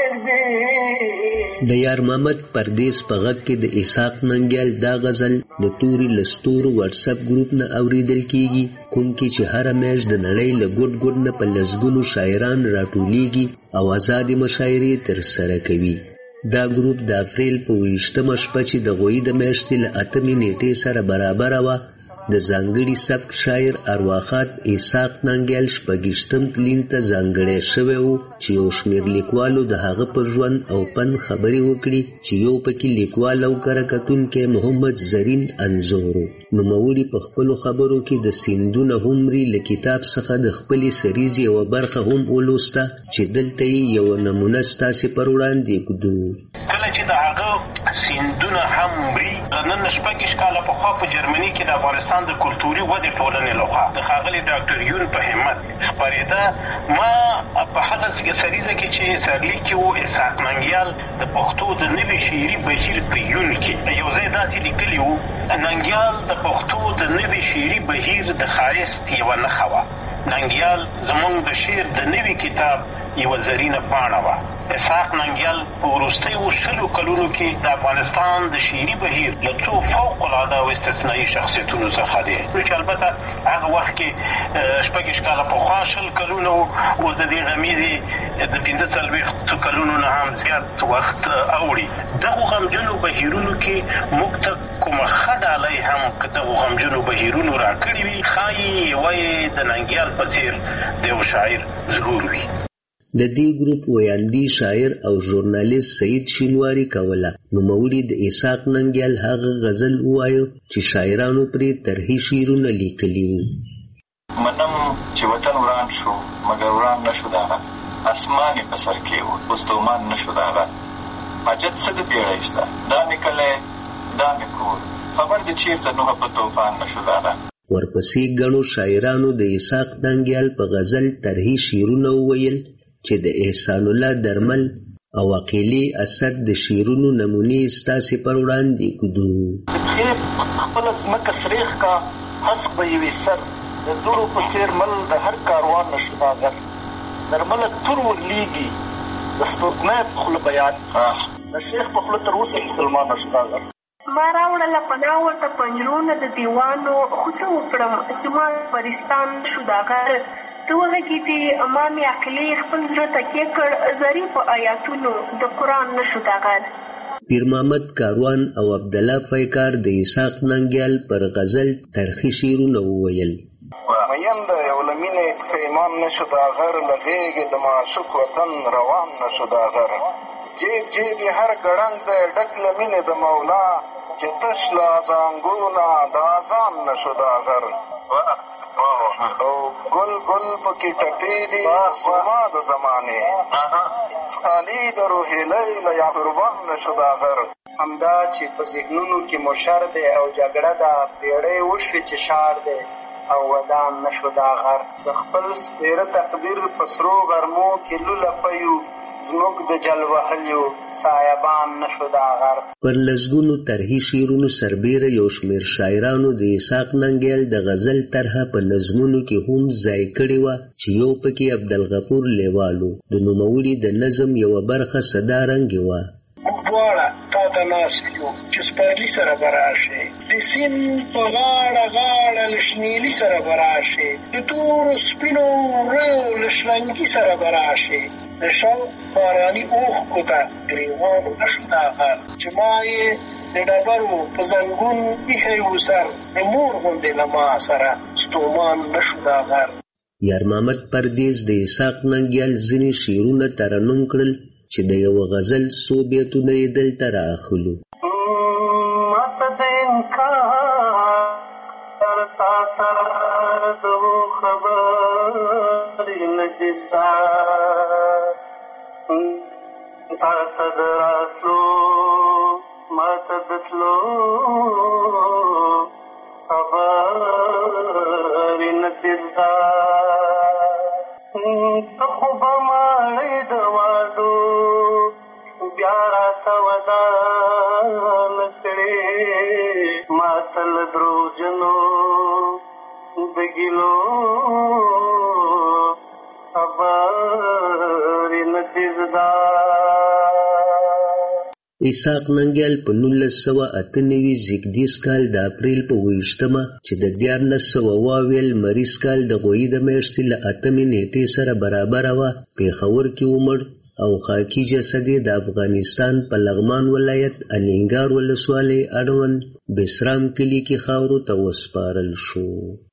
Speaker 4: پرېږدي.
Speaker 14: د یار محمد پردیس په غږ کې د اسحاق ننګیال دا غزل د توري لستور واتس اپ ګروپ نه اوریدل کیږي، کوم کې چې هر میاشت د نړۍ له ګډ ګډ نه په لسګونو شاعران راټولیږي او آزادې مشاعرې تر سره کوي. دا ګروپ د اپریل په 28مه شپه چې د غوی د میاشتې له 8مې نیټې سره برابر وه د ځانګړي سبک شاعر ارواخان اسحاق ننګیال شپږشتم تلین ته ځانګړی شوی و چې یو شمېر لیکوالو د هغه پر ژوند او فن خبرې وکړي چې یو پکې لیکوال او کره کتونکی محمد زرین انځور و. نوموړي په خپلو خبرو کې د سیندونه همري له کتاب څخه د خپلې سریزې یوه برخه هم ولوسته چې دلته یې یوه نمونه ستاسې پر وړاندې ږدو.
Speaker 13: کله چې د هغه سیندونه همري نن 6 کاله پخوا په جرمني کې د افغانستان د کلتوري ودې ټولنې لخوا د ښاغلي ډاکټر یون په همت خپرېده. ما په هغه سریزه کې چې سرلیک کې و اسحاق ننګیال د پښتو د نوي شعري بهیر په یون کې یو ځای داسې لیکلي و ننګیال د پښتو د نوي شعري بهیر د ښایست یوه نښه وه. ننګیال زموږ د شعر د نوي کتاب یوه زرینه پاڼه وه. اسحاق ننګیال په وروستیو 20 کلونو کې د افغانستان د شعري بهیر له څو فوق العاده او استثنایي شخصیتونو څخه دی، چې البته هغه وخت کې 6 کاله پخوا 20 کلونه اوس د دې غمیزې د 45 کلونو نه هم زیات وخت اوړي. دغو غمجنو بهیرونو کې موږ ته کومه ښه ډالۍ هم که دغو غمجنو بهیرونو راکړي وي ښایي یوه یې د ننګیال په څېر د یو شاعر ظهور وي.
Speaker 14: د دې ګروپ ویاندی شاعر او ژورنالیست سعید شینواری کوله. نوموړي د اسحاق ننګیال هغه غزل ووایو چې شاعرانو پرې طرحي شعرونه لیکلي وو.
Speaker 17: منم چې وطن وران شو مګر وران نشو داغه، اسمان یې په سر کې و بستومان نشو داغه، حاجت څه د بیړۍ شته دا مې کلی دا مې کور خبر د چیرته نوحه په طوفان نشو داغه.
Speaker 14: ورپسې ګڼو شاعرانو د اسحاق ننګیال په غزل طرحي شعرونه وویل چې د احسان الله درمل او عقیلي اسد د شعرونو نمونې ستاسې پر وړاندې ږدو.
Speaker 4: خیر خپله ځمکه سریخ کا حسق به یې وي سر د دوړو په څېر مل د هر کاروان نشو داغر، درمله تور ورلیږي د سپوږمۍ په خوله بیان د شیخ په خوله تر اوسه مسلمان نشو داغر.
Speaker 18: ما راوړله پناه ورته پنجرونه د دیوانو خو څه وکړم زما پرستان شو داغر. ته وغږېدې ما مې عقلې خپل زړه تکیه کړ ظریفو آیاتونو د قرآن نشو داغر.
Speaker 14: پیر محمد کاروان او عبدالله پیکار د اسحاق ننګیال پر غزل طرحي شعرونه وویل.
Speaker 21: مین د یو له مینې پیمان نشو داغر، له غېږې د معشوق وطن روان نشو داغر. جیب جیب یې هر ګړنګ دی ډک له مینې د مولا، چې تش له زانګونه د اذان نشو داغر. او ګل ګل پکې ټپې دي زما د زمانې، خالي د روحیلۍ له یا قربان نشو داغر.
Speaker 4: همدا چې په ذهنونو کې مو شر دی او جګړه ده پیړۍ وشوې چې شار دی او ودان نشو داغر. د خپل سپېره تقدیر په سرو غرمو کې لوله پیو زموږ د جل وهلیو سایبان نشو داغر.
Speaker 14: پر لسګونو طرحي شعرونو سربیره یو شمېر شاعرانو د اسحاق ننګیال د غزل طرحه په نظمونو کې هم ځای کړې وه چې یو پکې عبدالغفور لیوال و. د نوموړي د نظم یوه برخه صدا رنګې وه.
Speaker 4: موږ دواړه تا خواته ناست یو چې سپرلي سره به راشې د سیند په غاړه غاړه له شنیلي سره به راشې د تورو سپینو وریو له شرنګي سره به راشې د شوق باراني اوښکو ته ګریوانو نه شو دا غر چې ما یې د ډبرو په زنګون ایښی و سر د مور غوندې له ما سره ستومان نه شو دا غر.
Speaker 14: یار محمد پردیس د اسحاق ننګیال ځینې شعرونه ترنم کړل چې د یو غزل څو بیتونه یې دلته راخلو.
Speaker 4: ماته د انکار تا ته د خبرې نه دي ستا تا ته د راتلو ماته د تلو خبرې نه دي ستا ته خو به ماړی د وادو بیا راته ودانه کړې ما ته له دروغجنو د ګیلو خبرې نه دي زده.
Speaker 14: اسحاق ننګیال په 1998 زیږدیز کال د اپریل په 28مه چې د 1400 لمریز کال د غویي د میاشتې له 8مې نیټې سره برابره وه پېښور کې ومړ او خاکي جسد یې د افغانستان په لغمان ولایت الینګار ولسوالۍ اړوند بسرام کلي کې خاورو ته وسپارل شو.